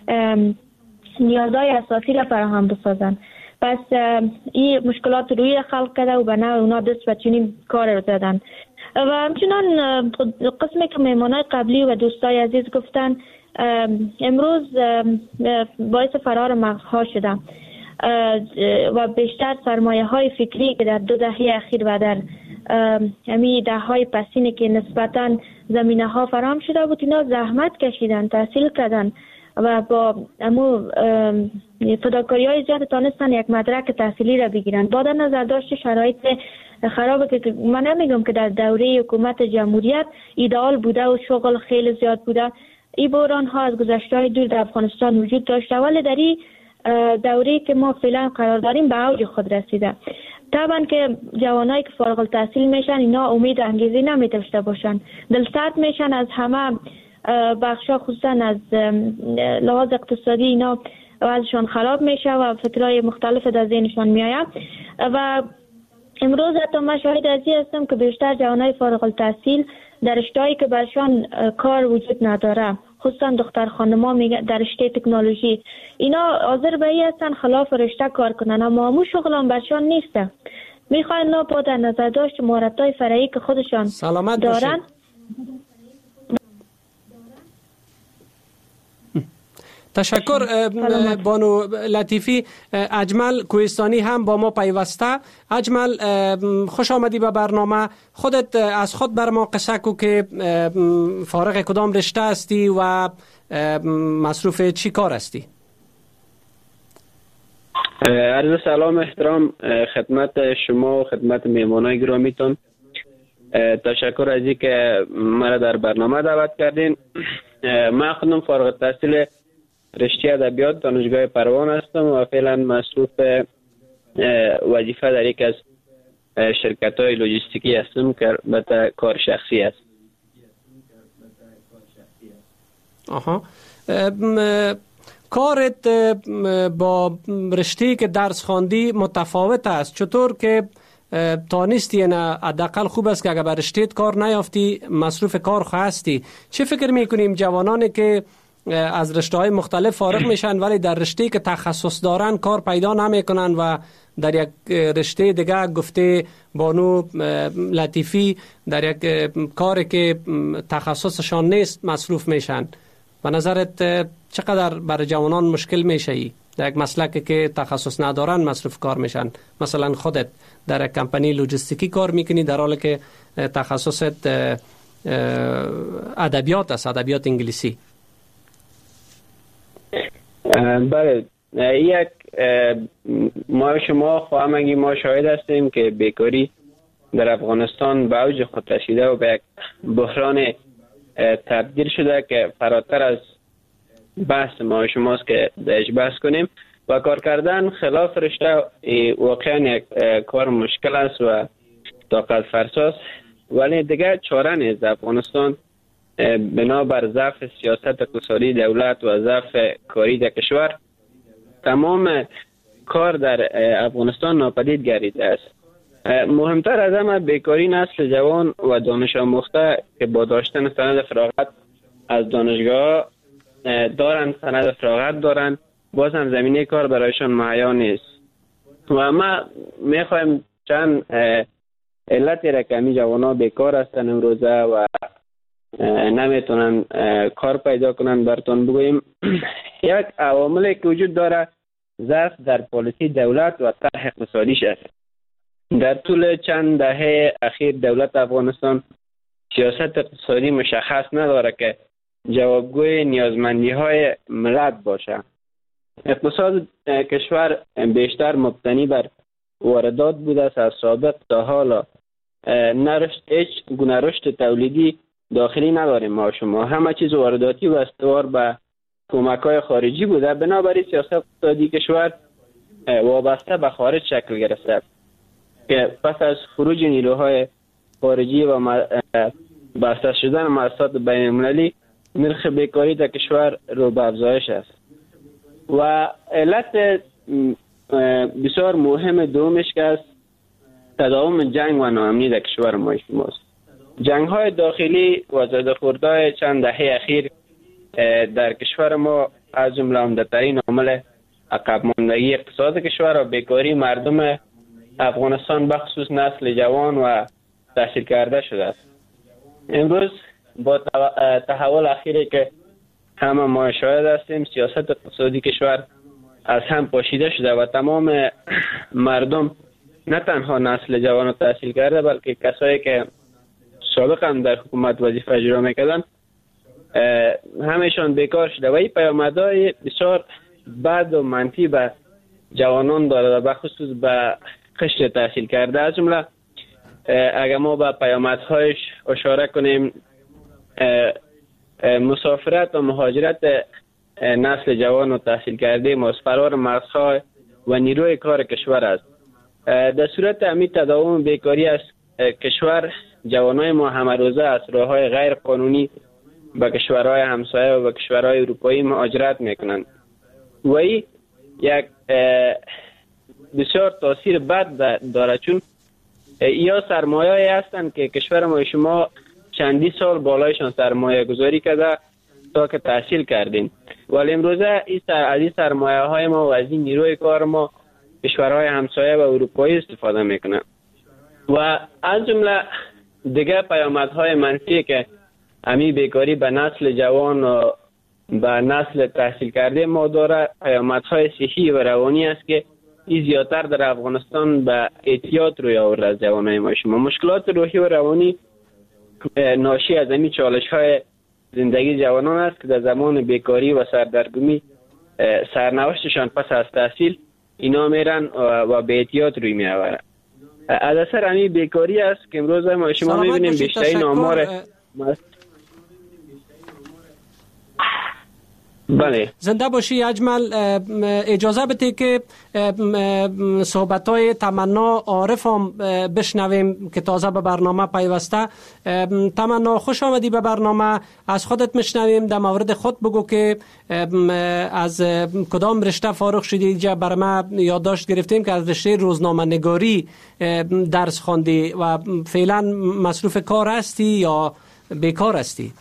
نیازهای اساسی را فراهم بسازن. پس این مشکلات روی خلق کرده و به نوع اونا دست به چنین کار رو زدن. و همچنان قسمی که مهمانای قبلی و دوستای عزیز گفتن، امروز باعث فرار مغزها شده و بیشتر سرمایه های فکری که در دو دهه اخیر و در همین دهه های پسینی که نسبتا زمینه ها فراهم شده بود، اینا زحمت کشیدن، تحصیل کردن و با امو فداکاری های زیاد تانستن یک مدرک تحصیلی را بگیرن. با در نظر داشت شرایط خرابه که من نمیگم که در دوره حکومت جمهوریت ایدئال بوده و شغل خیلی زیاد بوده، این بحران ها از گذشته های دور در افغانستان وجود داشته، ولی در این دوره‌ای که ما فعلا قرار داریم به اوج خود رسیده. طبعا که جوانایی که فارغ التحصیل میشن اینا امید و انگیزه نمیداشته باشن، دلسرد میشن از همه بخشا، خصوصا از لحاظ اقتصادی اینا وضعشان خراب میشه و فکرهای مختلف در ذهنشان میآید. و امروز حتی من شاهد از این هستم که بیشتر جوانای فارغ التحصیل در رشته‌ای که برشان کار وجود نداره، خصوصا دختر خانم‌ها در رشته تکنولوژی، اینا حاضر به این هستن خلاف رشته کار کنن، اما همون شغل هم برشان نیسته. میخواین نا با در نظر داشت مهارت‌های فرعی که خودشان سلامت دارن. تشکر بانو لطیفی. اجمل کوهستانی هم با ما پیوسته. اجمل خوش آمدی به برنامه. خودت از خود بر ما قصه کو که فارغ کدام رشته هستی و مصروف چی کار هستی؟ عرض سلام احترام خدمت شما و خدمت میهمانای گرامیتون. تشکر از این که مرا در برنامه دعوت کردین. من خودم فارغ التحصیل رشته ادبیات دانشگاه پروان هستم و فعلا مصروف وظیفه در یک از شرکت های لوجستیکی هستم که البته کار شخصی است. آها. کارت با رشته که درس خواندی متفاوت است. چطور که تانستی؟ نه حداقل خوب است که اگر به رشته‌ت کار نیافتی مصروف کار هستی. چه فکر میکنیم جوانانی که از رشته‌های مختلف فارغ میشن ولی در رشته‌ای که تخصص دارن کار پیدا نمیکنن و در یک رشته دیگه گفته بانو لطیفی در یک کاری که تخصصشان نیست مصروف میشن؟ به نظرت چقدر برای جوانان مشکل میشه ای در یک مسلکی که تخصص ندارن مصروف کار میشن؟ مثلا خودت در یک کمپانی لوجستیکی کار میکنی در حالی که تخصصت ادبیات است، ادبیات انگلیسی. بله، یک ما شما خواهمگی ما شاهد هستیم که بیکاری در افغانستان به اوج خود رسیده و به یک بحران تبدیل شده که فراتر از بحث ما شماست که درش بحث کنیم و کار کردن خلاف رشته واقعا یک کار مشکل است و طاقت فرساست، ولی دیگه چاره نیست. در افغانستان بنابر ضعف سیاست اقتصادی دولت و ضعف کاری در کشور تمام کار در افغانستان ناپدید گردیده است. مهمتر از همه بیکاری نسل جوان و دانش آموخته که با داشتن سند فراغت از دانشگاه دارن، سند فراغت دارن، باز هم زمینه کار برایشان مهیا نیست و ما میخوایم چند علت رقمی جوانا بیکار هستن امروزه و نمیتونن کار پیدا کنن براتون بگوییم. یک عواملی که وجود داره ضعف در پالیسی دولت و طرح اقتصادیش است. در طول چند دهه اخیر دولت افغانستان سیاست اقتصادی مشخص نداره که جوابگوی نیازمندی های ملت باشه. اقتصاد کشور بیشتر مبتنی بر واردات بوده است. از سابق تا حالا نرشد هیچ گونه رشد تولیدی داخلی نداریم. ما شما همه چیز وارداتی و استوار به کمک‌های خارجی بوده. بنابراین سیاست اقتصادی کشور وابسته به خارج شکل گرفته که پس از خروج نیروهای خارجی و بسته شدن مؤسسات بین‌المللی نرخ بیکاری در کشور رو به افزایش است. و علت بسیار مهم دومش که است تداوم جنگ و ناامنی در کشور ما شماست. جنگ های داخلی و زده‌خوردهای چند دهه اخیر در کشور ما از جمله عمده‌ترین عامل عقب ماندگی اقتصاد کشور و بیکاری مردم افغانستان بخصوص نسل جوان و تحصیل کرده شده است. امروز با تحول اخیری که همه ما شاهد هستیم، سیاست اقتصادی کشور از هم پاشیده شده و تمام مردم نه تنها نسل جوان و تحصیل کرده بلکه کسایی که سابقا هم در حکومت وظیفه اجرا میکردن همشان بیکار شده و این پیامدهای بسیار بد و منفی به جوانان داره و بخصوص به قشر تحصیل کرده. از جمله اگر ما به پیامدهایش اشاره کنیم، مسافرت و مهاجرت نسل جوان و تحصیل کرده ما از فرار مرزها و نیروی کار کشور است. در صورت امید تداوم بیکاری است کشور جوانای ما همه روزه از راه‌های غیر قانونی به کشورهای همسایه و به کشورهای اروپایی مهاجرت میکنند و این یک بسیار تاثیر بد داره، چون یا سرمایه‌ای هستند که کشور ما شما چندی سال بالایشان سرمایه گذاری کرده تا که تحصیل کردین، ولی امروزه این سر از این سرمایه های ما و از این نیروی کار ما کشورهای همسایه و اروپایی استفاده میکنن و از جمله دیگه پیامدهای منفی که امی بیکاری به نسل جوان و به نسل تحصیل کرده ما داره پیامدهای صحی و روانی است که این زیادتر در افغانستان به اعتیاد روی آورده از جوانای ما شما. مشکلات روحی و روانی ناشی از این چالش های زندگی جوانان است که در زمان بیکاری و سردرگمی سرنوشتشان پس از تحصیل اینا میرن و به اعتیاد روی می آورن. از اثر همین بیکاری است که امروز ما شما میبینیم بیشترین آمار بله. زنده باشی اجمل. اجازه بده که صحبت‌های تمنا عارف هم بشنویم که تازه به برنامه پیوسته. تمنا خوش آمدی به برنامه. از خودت میشنویم، در مورد خود بگو که از کدام رشته فارغ شدی. جا برای ما یادداشت گرفتیم که از رشته روزنامه نگاری درس خواندی و فعلا مصروف کار هستی یا بیکار هستی؟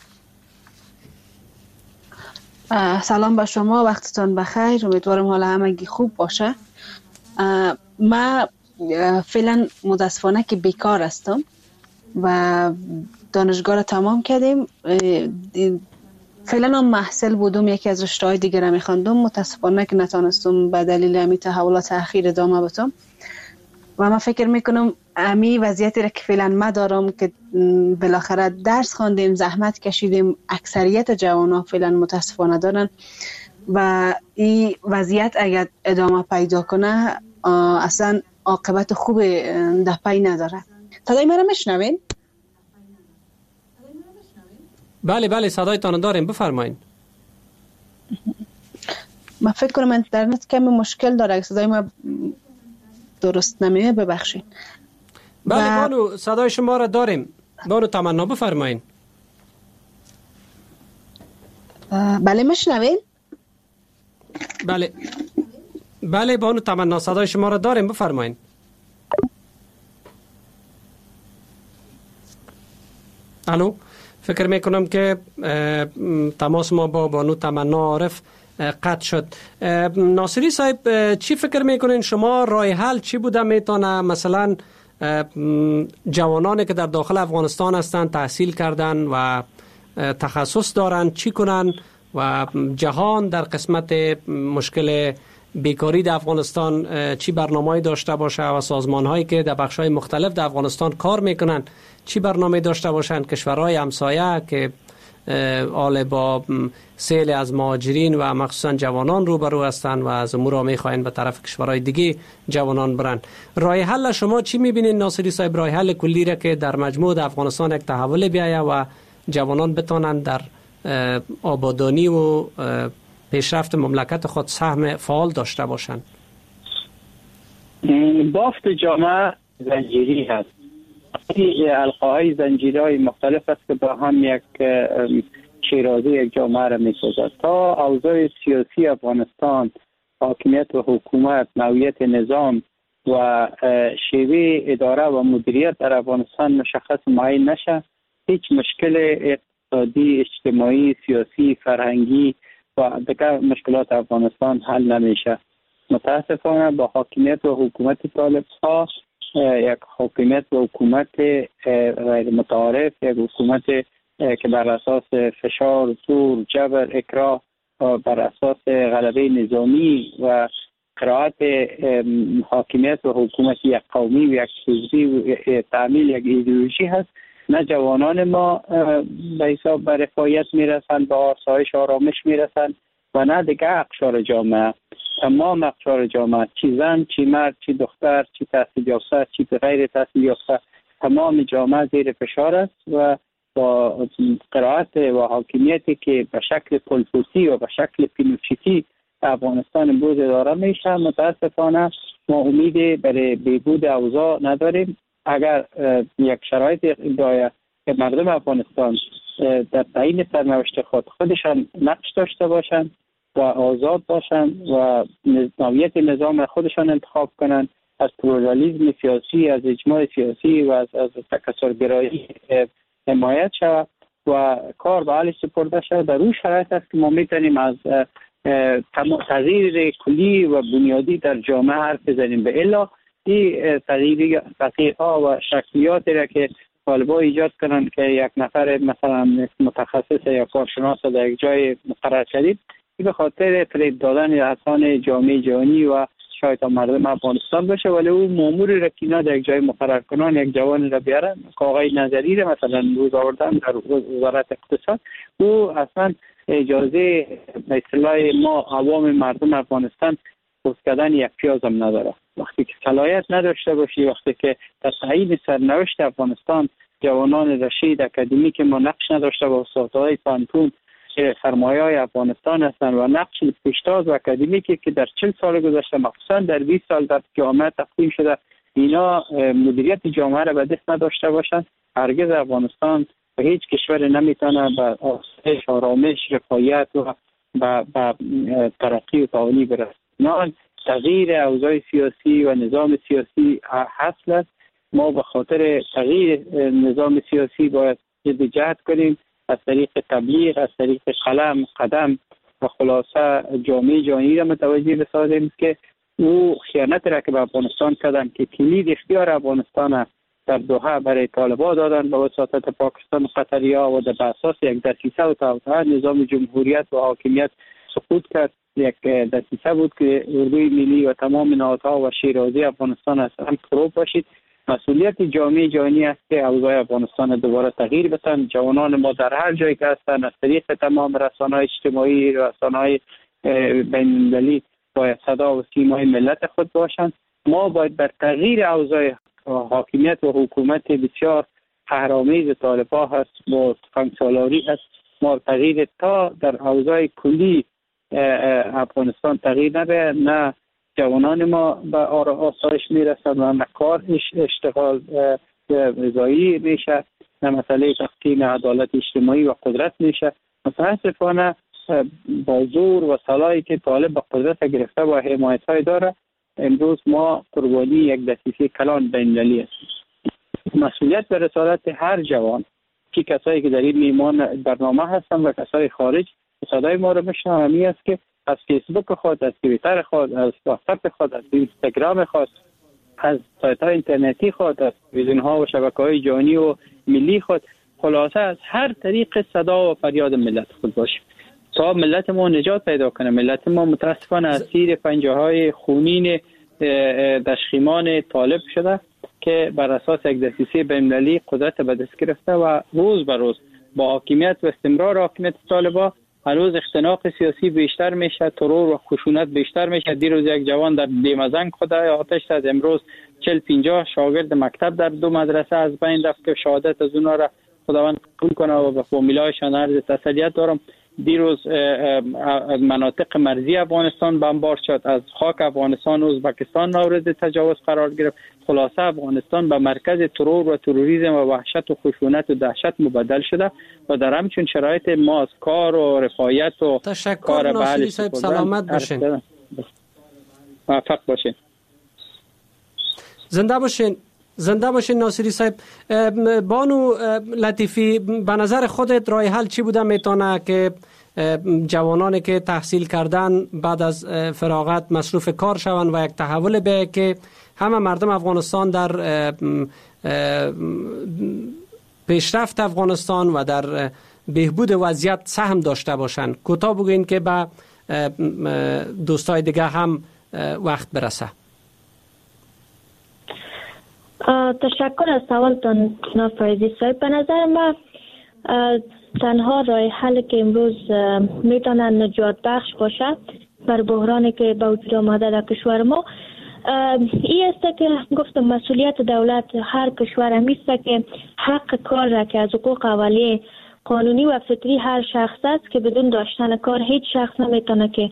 سلام به شما، وقتتان بخیر. امیدوارم حال همگی خوب باشه. من فعلا متاسفانه که بیکار هستم و دانشگاه را تمام کردیم. فعلا هم محصل بودم، یکی از رشته‌های دیگر را می‌خواندم. متاسفانه که نتونستم به دلیل همین تحولات اخیر ادامه بدم و من فکر میکنم امی وضعیتی را که فعلا ما دارم که بالاخره درس خواندیم، زحمت کشیدیم، اکثریت جوانان فعلا متاسفانه دارن و این وضعیت اگر ادامه پیدا کنه اصلا عاقبت خوب در پی نداره. صدای من را میشنوین؟ بله بله صدایتان داریم، بفرمایید. من فکر کنم اینترنت کمی مشکل داره، اگه صدای ما درست نمیه ببخشید. بله و... بانو صدای شما را داریم. بانو تمنا بفرمایید. بله میشنوین؟ بله بله بانو تمنا صدای شما را داریم، بفرمایید. الو، فکر میکنم که تماس ما با بانو تمنا عارف قطع شد. ناصری صاحب، چی فکر میکنین شما؟ راه حل چی بوده میتونه مثلا جوانانی که در داخل افغانستان هستند، تحصیل کردن و تخصص دارن، چی کنن و جهان در قسمت مشکل بیکاری در افغانستان چی برنامه‌ای داشته باشه و سازمان‌هایی که در بخش‌های مختلف در افغانستان کار میکنن چی برنامه داشته باشند. کشورهای همسایه که حال با سیل از مهاجرین و مخصوصا جوانان روبرو هستند و از امور را میخواین به طرف کشورهای دیگه جوانان برن. راه حل شما چی میبینید ناصری صاحب؟ راه حل کلی را که در مجموع افغانستان یک تحول بیایه و جوانان بتونن در آبادانی و پیشرفت مملکت خود سهم فعال داشته باشند. بافت جامعه زنجیری هست. القاهای زنجیرهای مختلف است که با هم یک شیرازه یک جامعه را می سازد. تا اوضاع سیاسی افغانستان، حاکمیت و حکومت، نوعیت نظام و شیوه اداره و مدیریت در افغانستان مشخص معین نشه، هیچ مشکل اقتصادی، اجتماعی، سیاسی، فرهنگی و دیگر مشکلات افغانستان حل نمیشه. متاسفانه با حاکمیت و حکومت طالب ها، یک حاکمیت و حکومت غیر متعارف، یک حکومت که بر اساس فشار، زور، جبر، اکراه، بر اساس غلبه نظامی و قرائت حاکمیت و حکومت یک قومی و یک حزبی و تعمیل یک ایدئولوژی هست، نه جوانان ما به حساب به رفاهیت میرسند، به آسایش آرامش میرسند و نه دیگه اقشار جامعه. تمام اقشار جامعه، چی زن، چی مرد، چی دختر، چی تحصیل یافته، چی غیر تحصیل یافته، تمام جامعه زیر فشار است و با قرائت و حاکمیتی که به شکل پولپوسی و به شکل پینوچیتی افغانستان امروز اداره میشه، متاسفانه ما امیدی برای بهبود اوضاع نداریم. اگر یک شرایط داید که مردم افغانستان در تعیین سرنوشت خود خودشان نقش داشته باشند و آزاد باشند و نوعیت نظام خودشان انتخاب کنند، از پلورالیسم سیاسی، از اجماع سیاسی و از, از تکثرگرایی حمایت شود و کار به حال سپرده شود، در اون شرایط است که ما میتونیم از تغییر کلی و بنیادی در جامعه حرف بزنیم. به الا این تغییرها و شکلیاتی را که طالبا ایجاد کنند که یک نفر مثلا متخصص یا کارشناس در یک جای مقرر شدید، به خاطر فریب دادن اذهان جامعه جهانی و شاید مردم افغانستان باشه، ولی او ماموری را که اینا در یک جای مقرر کنن، یک جوان را بیارن که آقای نظری را مثلا روز آوردن در وزارت اقتصاد، او اصلا اجازه به اصطلاح ما عوام مردم افغانستان پوست کردن یک پیاز هم نداره. وقتی که صلاحیت نداشته باشی، وقتی که در تعیین سرنوشت افغانستان جوانان رشید اکادمی که ما نقش نداشته با استادهای پانتون که سرمایه های افغانستان هستند و نقش پیشتاز و اکادمیکی که در چهل سال گذشته مخصوصا در بیست سال در جامعه تقسیم شده، اینا مدیریت جامعه را به دست نداشته باشند، هرگز افغانستان به هیچ کشور نمیتونه به آسایش، آرامش، رفاهیت و به ترقی و تعالی برسه. نه، تغییر اوضاع سیاسی و نظام سیاسی حاصل است. ما به خاطر تغییر نظام سیاسی باید جدیت کنیم، از طریق تبلیغ، از طریق قلم، قدم و خلاصه جامعه جهانی را متوجه بسازیم که او خیانت را که به افغانستان کردن که کلید اختیار افغانستان در دوحه برای طالبان دادن به وساطت پاکستان و قطریا و در اساس یک دسیسه و توطئه نظام جمهوریت و حاکمیت سقوط کرد. یک دسیسه بود که اردوی ملی و تمام نهادها و شیرازه افغانستان از هم فروب باشید. مسئولیت جامعه جهانی است که اوضاع افغانستان دوباره تغییر بدن. جوانان ما در هر جایی که هستند از طریق تمام رسانه‌های اجتماعی، رسانه‌های بین‌المللی باید صدا و سیمای ملت خود باشند. ما باید بر تغییر اوضاع حاکمیت و حکومت بسیار قهرآمیز طالبان هست با فنگسالاری هست، ما تغییر تا در اوضاع کلی افغانستان تغییر نبه، نه جوانان ما به آسایش میرسند و نه کار اشتغال رضایی میشه، نه مسئله تقسیم عدالت اجتماعی و قدرت میشه. متاسفانه با زور و صلاحی که طالب به قدرت گرفته و حمایت های داره، امروز ما قربانی یک دسیسه کلان بین‌المللی هستیم. مسئولیت به رسالت هر جوان، که کسایی که در این میمان برنامه هستن و کسای خارج صدای ما رو بشنوند، همی است که از فیسبوک خود، از توییتر خود، از واتساپ خود، از اینستاگرام خود، از سایت های اینترنتی خود، از تلویزیون ها و شبکه های جهانی و ملی خود، خلاصه از هر طریق صدا و فریاد ملت خود باشیم. تا ملت ما نجات پیدا کنه. ملت ما متاسفانه اسیر پنجه های خونین دشخیمان طالب شده که بر اساس یک دسیسه بین‌المللی قدرت به دست گرفته و روز به روز با حاکمیت و استمرار حاکمیت طالبا هر روز اختناق سیاسی بیشتر میشه، ترور و خشونت بیشتر میشه. دیروز یک جوان در دیمزنگ خود آتش زد، امروز چهل پنجاه شاگرد مکتب در دو مدرسه از بین رفت که شهادت از اونها را خداوند قبول کنه و به فامیلایشان عرض تسلیت دارم. دیروز مناطق مرزی افغانستان بمبار شد، از خاک افغانستان و ازبکستان مورد تجاوز قرار گرفت. خلاصه افغانستان به مرکز ترور و تروریسم و وحشت و خشونت و دهشت مبدل شده و در همچون شرایط ما از کار و رفاهیت و تشکر ناصری صاحب، سلامت باشین، موفق باشین، زنده باشین. زنده باشین ناصری صاحب. بانو لطیفی، به نظر خودت راه حل چی بوده میتونه که جوانانی که تحصیل کردن بعد از فراغت مصروف کار شوند و یک تحول به که همه مردم افغانستان در پیشرفت افغانستان و در بهبود وضعیت سهم داشته باشند؟ کوتاه بگوین که به دوستای دیگه هم وقت برسه. تشکر از سوالتان جناب فیضی صاحب. به نظر من تنها راه حل که امروز میتونه نجات بخش باشه بر بحرانی که به وجود آمده در کشور ما این است که گفتم مسئولیت دولت هر کشور همیست که حق کار را که از حقوق اولیه قانونی و فطری هر شخص است که بدون داشتن کار هیچ شخص نمیتونه که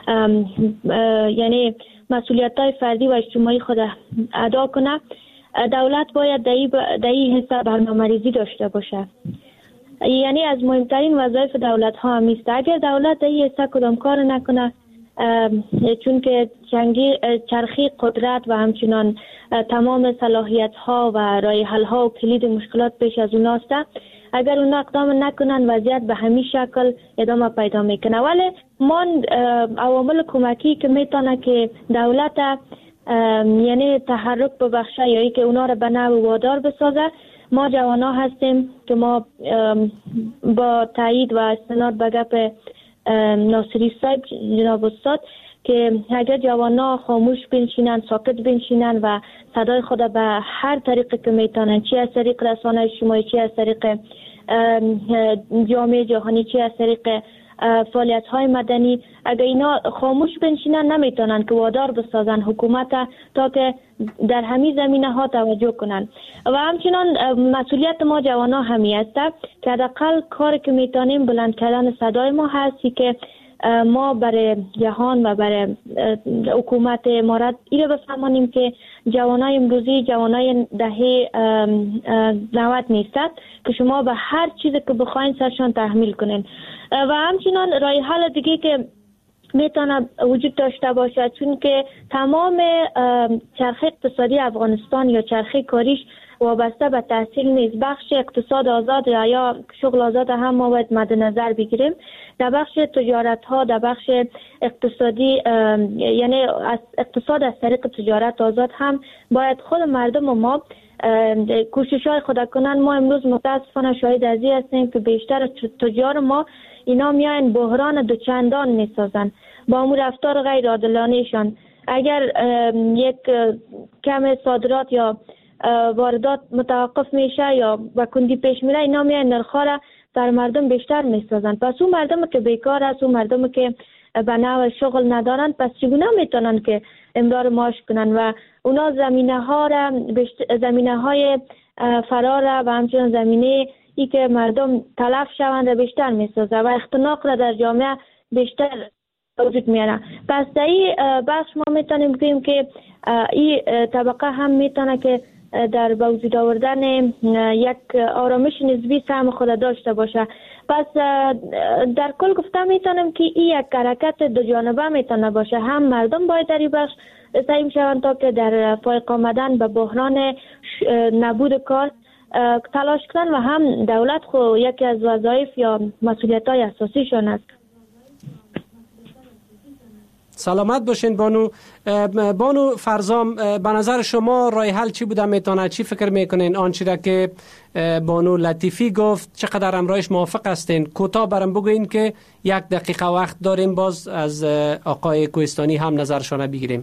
یعنی مسئولیت های فردی و اجتماعی خود ادا کنه. دولت باید در این حصه برنامه‌ریزی داشته باشه. یعنی از مهمترین وظایف دولت ها هم است. اگر دولت در این حصه کدام کار نکنه، چون که چرخی قدرت و همچنان تمام صلاحیت ها و راه حل ها و کلید مشکلات پیش از اوناست، اگر اونا اقدام نکنن وضعیت به همین شکل ادامه پیدا میکنه. ولی ما عوامل کمکی که میتونه که دولت یعنی تحرک ببخشه یا ای که اونا را به نوع وادار بسازه، ما جوانا هستیم که ما با تایید و استناد به گپ ناصری صاحب جناب استاد که اگر جوانا خاموش بنشینن، ساکت بنشینن و صدای خود به هر طریقی که میتونن، چی از طریق رسانه اجتماعی، چی از طریق جامعه جهانی، چی از طریق فعالیت های مدنی، اگر اینا خاموش بنشینن نمیتونن که وادار بسازن حکومت تا که در همین زمینه ها توجه کنن. و همچنان مسئولیت ما جوانا همی است که حداقل کاری که میتونیم بلند کردن صدای ما هستی که ما برای جهان و برای حکومت امارات ایره بفهمانیم که جوانای امروزی جوانای دهه نود نیستند که شما به هر چیزی که بخواین سرشان تحمیل کنین. و همچنان راه حل دیگه که میتونه وجود داشته باشه، چون که تمام چرخه اقتصادی افغانستان یا چرخه کاریش وابسته به تحصیل نیست. بخش اقتصاد آزاد یا شغل آزاد هم ما باید مد نظر بگیریم. در بخش تجارت ها، در بخش اقتصادی یعنی اقتصاد از طریق تجارت آزاد هم باید خود مردم و ما کوشش های خود کنن. ما امروز متاسفانه شاهد از این هستیم که بیشتر تجار ما اینا میاین بحران دوچندان میسازن با امور رفتار غیر عادلانهشان. اگر یک کم صادرات یا واردات متوقف میشه یا با کندی پیش میره، اینا میاین نرخ‌ها را در مردم بیشتر میسازن. پس اون مردم که بیکار است، اون مردم که به نوع شغل ندارن، پس چگونه میتونن که امرار معاش کنن؟ و اونا زمینه ها را زمینه های فرار و همچنین زمینه ای که مردم تلف شوند را بیشتر میسازه و اختناق را در جامعه بیشتر وجود میاره. پس در این بخش ما میتونیم بگیم که این طبقه هم میتونه که در وجود آوردن یک آرامش نسبی سهم خود داشته باشه. پس در کل گفتم میتونم که این یک حرکت دو جانبه میتونه باشه. هم مردم باید در این بخش سعی شوند تا که در فائق آمدن به بحران نبود کار تلاش کنن و هم دولت خو یکی از وظایف یا مسئولیت های اساسیشون است. سلامت باشین بانو. بانو فرزام، به نظر شما راه حل چی بوده میتونه؟ چی فکر میکنین آنچه را که بانو لطیفی گفت چقدر امرایش موافق هستین؟ کوتاه برام بگوین که یک دقیقه وقت داریم، باز از آقای کوهستانی هم نظرشان بگیریم.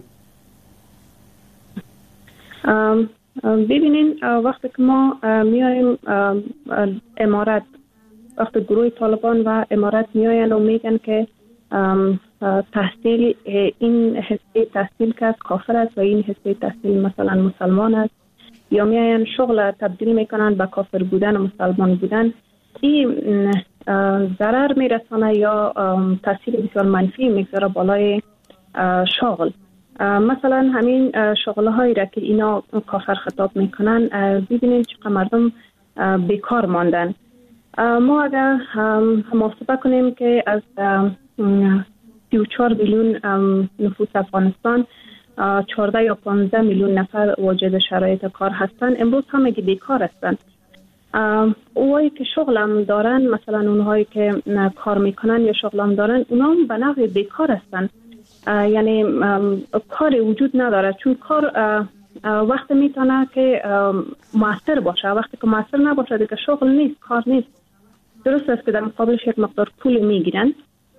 ببینین وقتی که ما میایم امارت، وقتی گروه طالبان و امارت میاین و میگن که تحصیل این حصه تحصیل که از کافر است و این حصه تحصیل مثلا مسلمان است، یا میاین شغل تبدیل میکنن به کافر بودن و مسلمان بودن، این ضرر میرسانه یا تاثیر بسیار منفی میگذاره بالای شغل. مثلا همین شغل هایی را که اینا کافر خطاب میکنن، ببینید چقدر مردم بیکار ماندن. ما اگر محاسبه کنیم که از سی و چهار میلیون نفوس افغانستان چهارده یا پانزده میلیون نفر واجد شرایط کار هستند، امروز همگی بیکار هستند. اونهایی که شغل هم دارن، مثلا اونهایی که کار میکنن یا شغل هم دارن، اونا هم به نحو بیکار هستند. یعنی کار وجود نداره، چون کار وقت میتونه که موثر باشه، وقتی که موثر نباشه دیگه شغل نیست، کار نیست. درست است که در مقابلش یک مقدار پول میگیرن.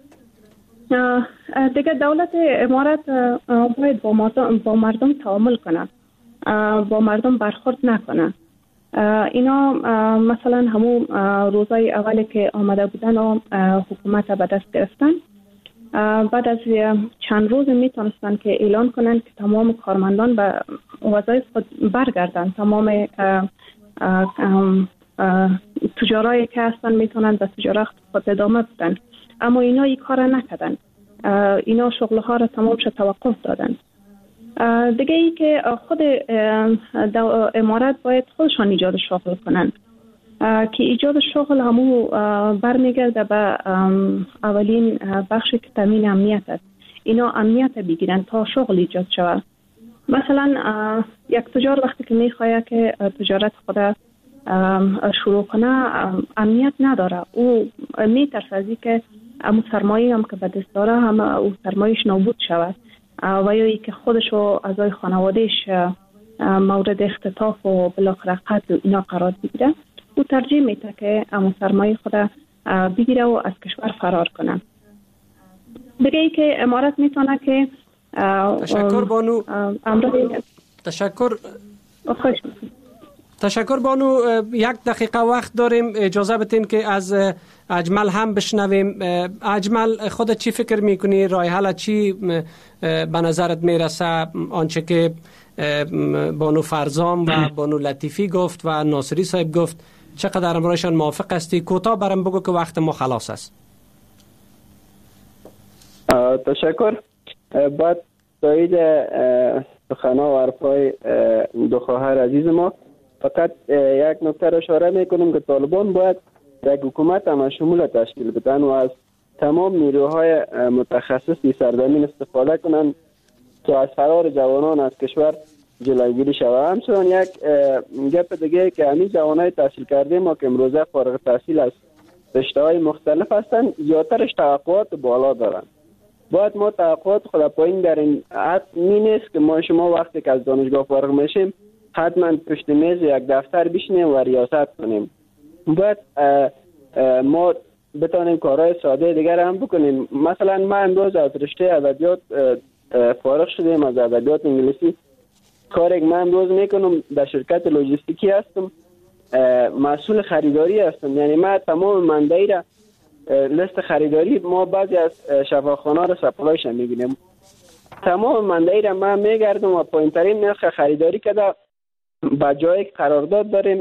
دیگه دولت امارت باید با مردم, با مردم تعامل کنه، با مردم برخورد نکنه. اینا مثلا همون روزای اولی که آمده بودن و حکومت به دست گرفتن، بعد از چند روز میتونستن که اعلان کنن که تمام کارمندان به وظایف خود برگردن، تمام تجارایی که هستن میتونن به تجارت خود ادامه بدن، اما اینا این کار نکردن. اینا شغلها را تمام شد توقف دادن. دیگه ای که خود امارت باید خودشان ایجاد شغل کنن، که ایجاد شغل همو برمیگرده به اولین بخشی که تامین امنیت است. اینا امنیت بگیرن تا شغل ایجاد شود. مثلا یک تجار وقتی که میخواد که تجارت خود شروع کنه، امنیت نداره، او میترسه از اینکه امو سرمایه هم که به دست داره هم او سرمایهش نابود شود و یا ای که خودش و اعضای خانوادهش مورد اختطاف و بالاخره قتل اینا قرار بگیره. او ترجیح میده که امو سرمایه خود بگیره و از کشور فرار کنه. دیگه ای که امارت میتونه که تشکر بانو. تشکر. خوش تشکر بانو. یک دقیقه وقت داریم، اجازه بدین که از اجمل هم بشنویم. اجمل، خودت چی فکر میکنی؟ راه حل چی به نظرت میرسه؟ آنچه که بانو فرزام و بانو لطیفی گفت و ناصری صاحب گفت چقدر امرایشان موافق هستی؟ کوتاه برام بگو که وقت ما خلاص است. تشکر. بعد تایید سخنان و حرفای دو خواهر عزیز ما، فقط یک نکته را اشاره میکنم که طالبان باید یک حکومت هم شمول تشکیل بدن و از تمام نیروهای متخصصی سرزمین استفاده کنند تا از فرار جوانان از کشور جلوگیری شود. همچنان یک گپ دیگه که همین جوانای تحصیل کرده ما که امروزه فارغ التحصیل از رشته‌های مختلف هستند، زیادترش توقعات بالا دارند. باید ما توقعات خود پایین داریم. حتمی نیست که ما شما وقتی که از دانشگاه فارغ میشیم حتما پشت میز یک دفتر بشینیم و ریاست کنیم. باید ما بتونیم کارهای ساده دیگر هم بکنیم. مثلا من امروز از رشته ادبیات فارغ شدم، از ادبیات انگلیسی. کاری که من امروز میکنم در شرکت لوجستیکی هستم، مسئول خریداری هستم. یعنی ما تمام منبعی را لیست خریداری، ما بعضی از شفاخانه را سپلایش میبینیم، تمام منبعی را من میگردم و پایینترین نرخ خریداری کده با جایی که قرارداد داریم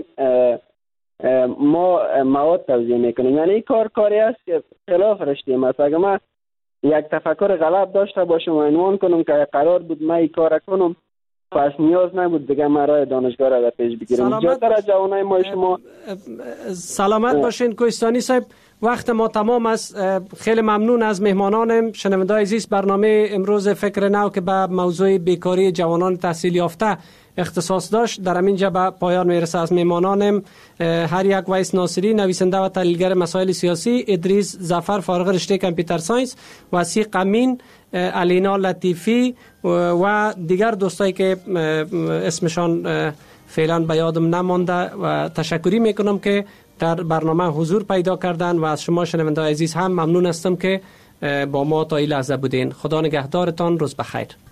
ما مواد توزیع میکنیم. یعنی این کار کاری است که خلاف رشته است. اگر من یک تفکر غلط داشته باشم و عنوان کنم که قرار بود من این کار کنم، پس نیاز نبود دیگه ما راه دانشگاه را در پیش بگیریم. جاتر از جوانای ما شما سلامت باشین. کوهستانی صاحب، وقت ما تمام است. خیلی ممنون از مهمانانم. شنونده‌های عزیز، برنامه امروز فکر نو که به موضوع بیکاری جوانان تحصیل یافته اختصاص داشت. در همینجا به پایان میرسه. از میمانانم هر یک ویس ناصری نویسنده و تحلیلگر مسائل سیاسی، ادریس ظفر فارغ رشته کامپیوتر ساینس، وسیق امین، علینا لطیفی و دیگر دوستایی که اسمشان فعلا به یادم نمانده و تشکری میکنم که در برنامه حضور پیدا کردن و از شما شنونده عزیز هم ممنون هستم که با ما تا این لحظه بودین. خدا نگهدارتان. روز بخیر.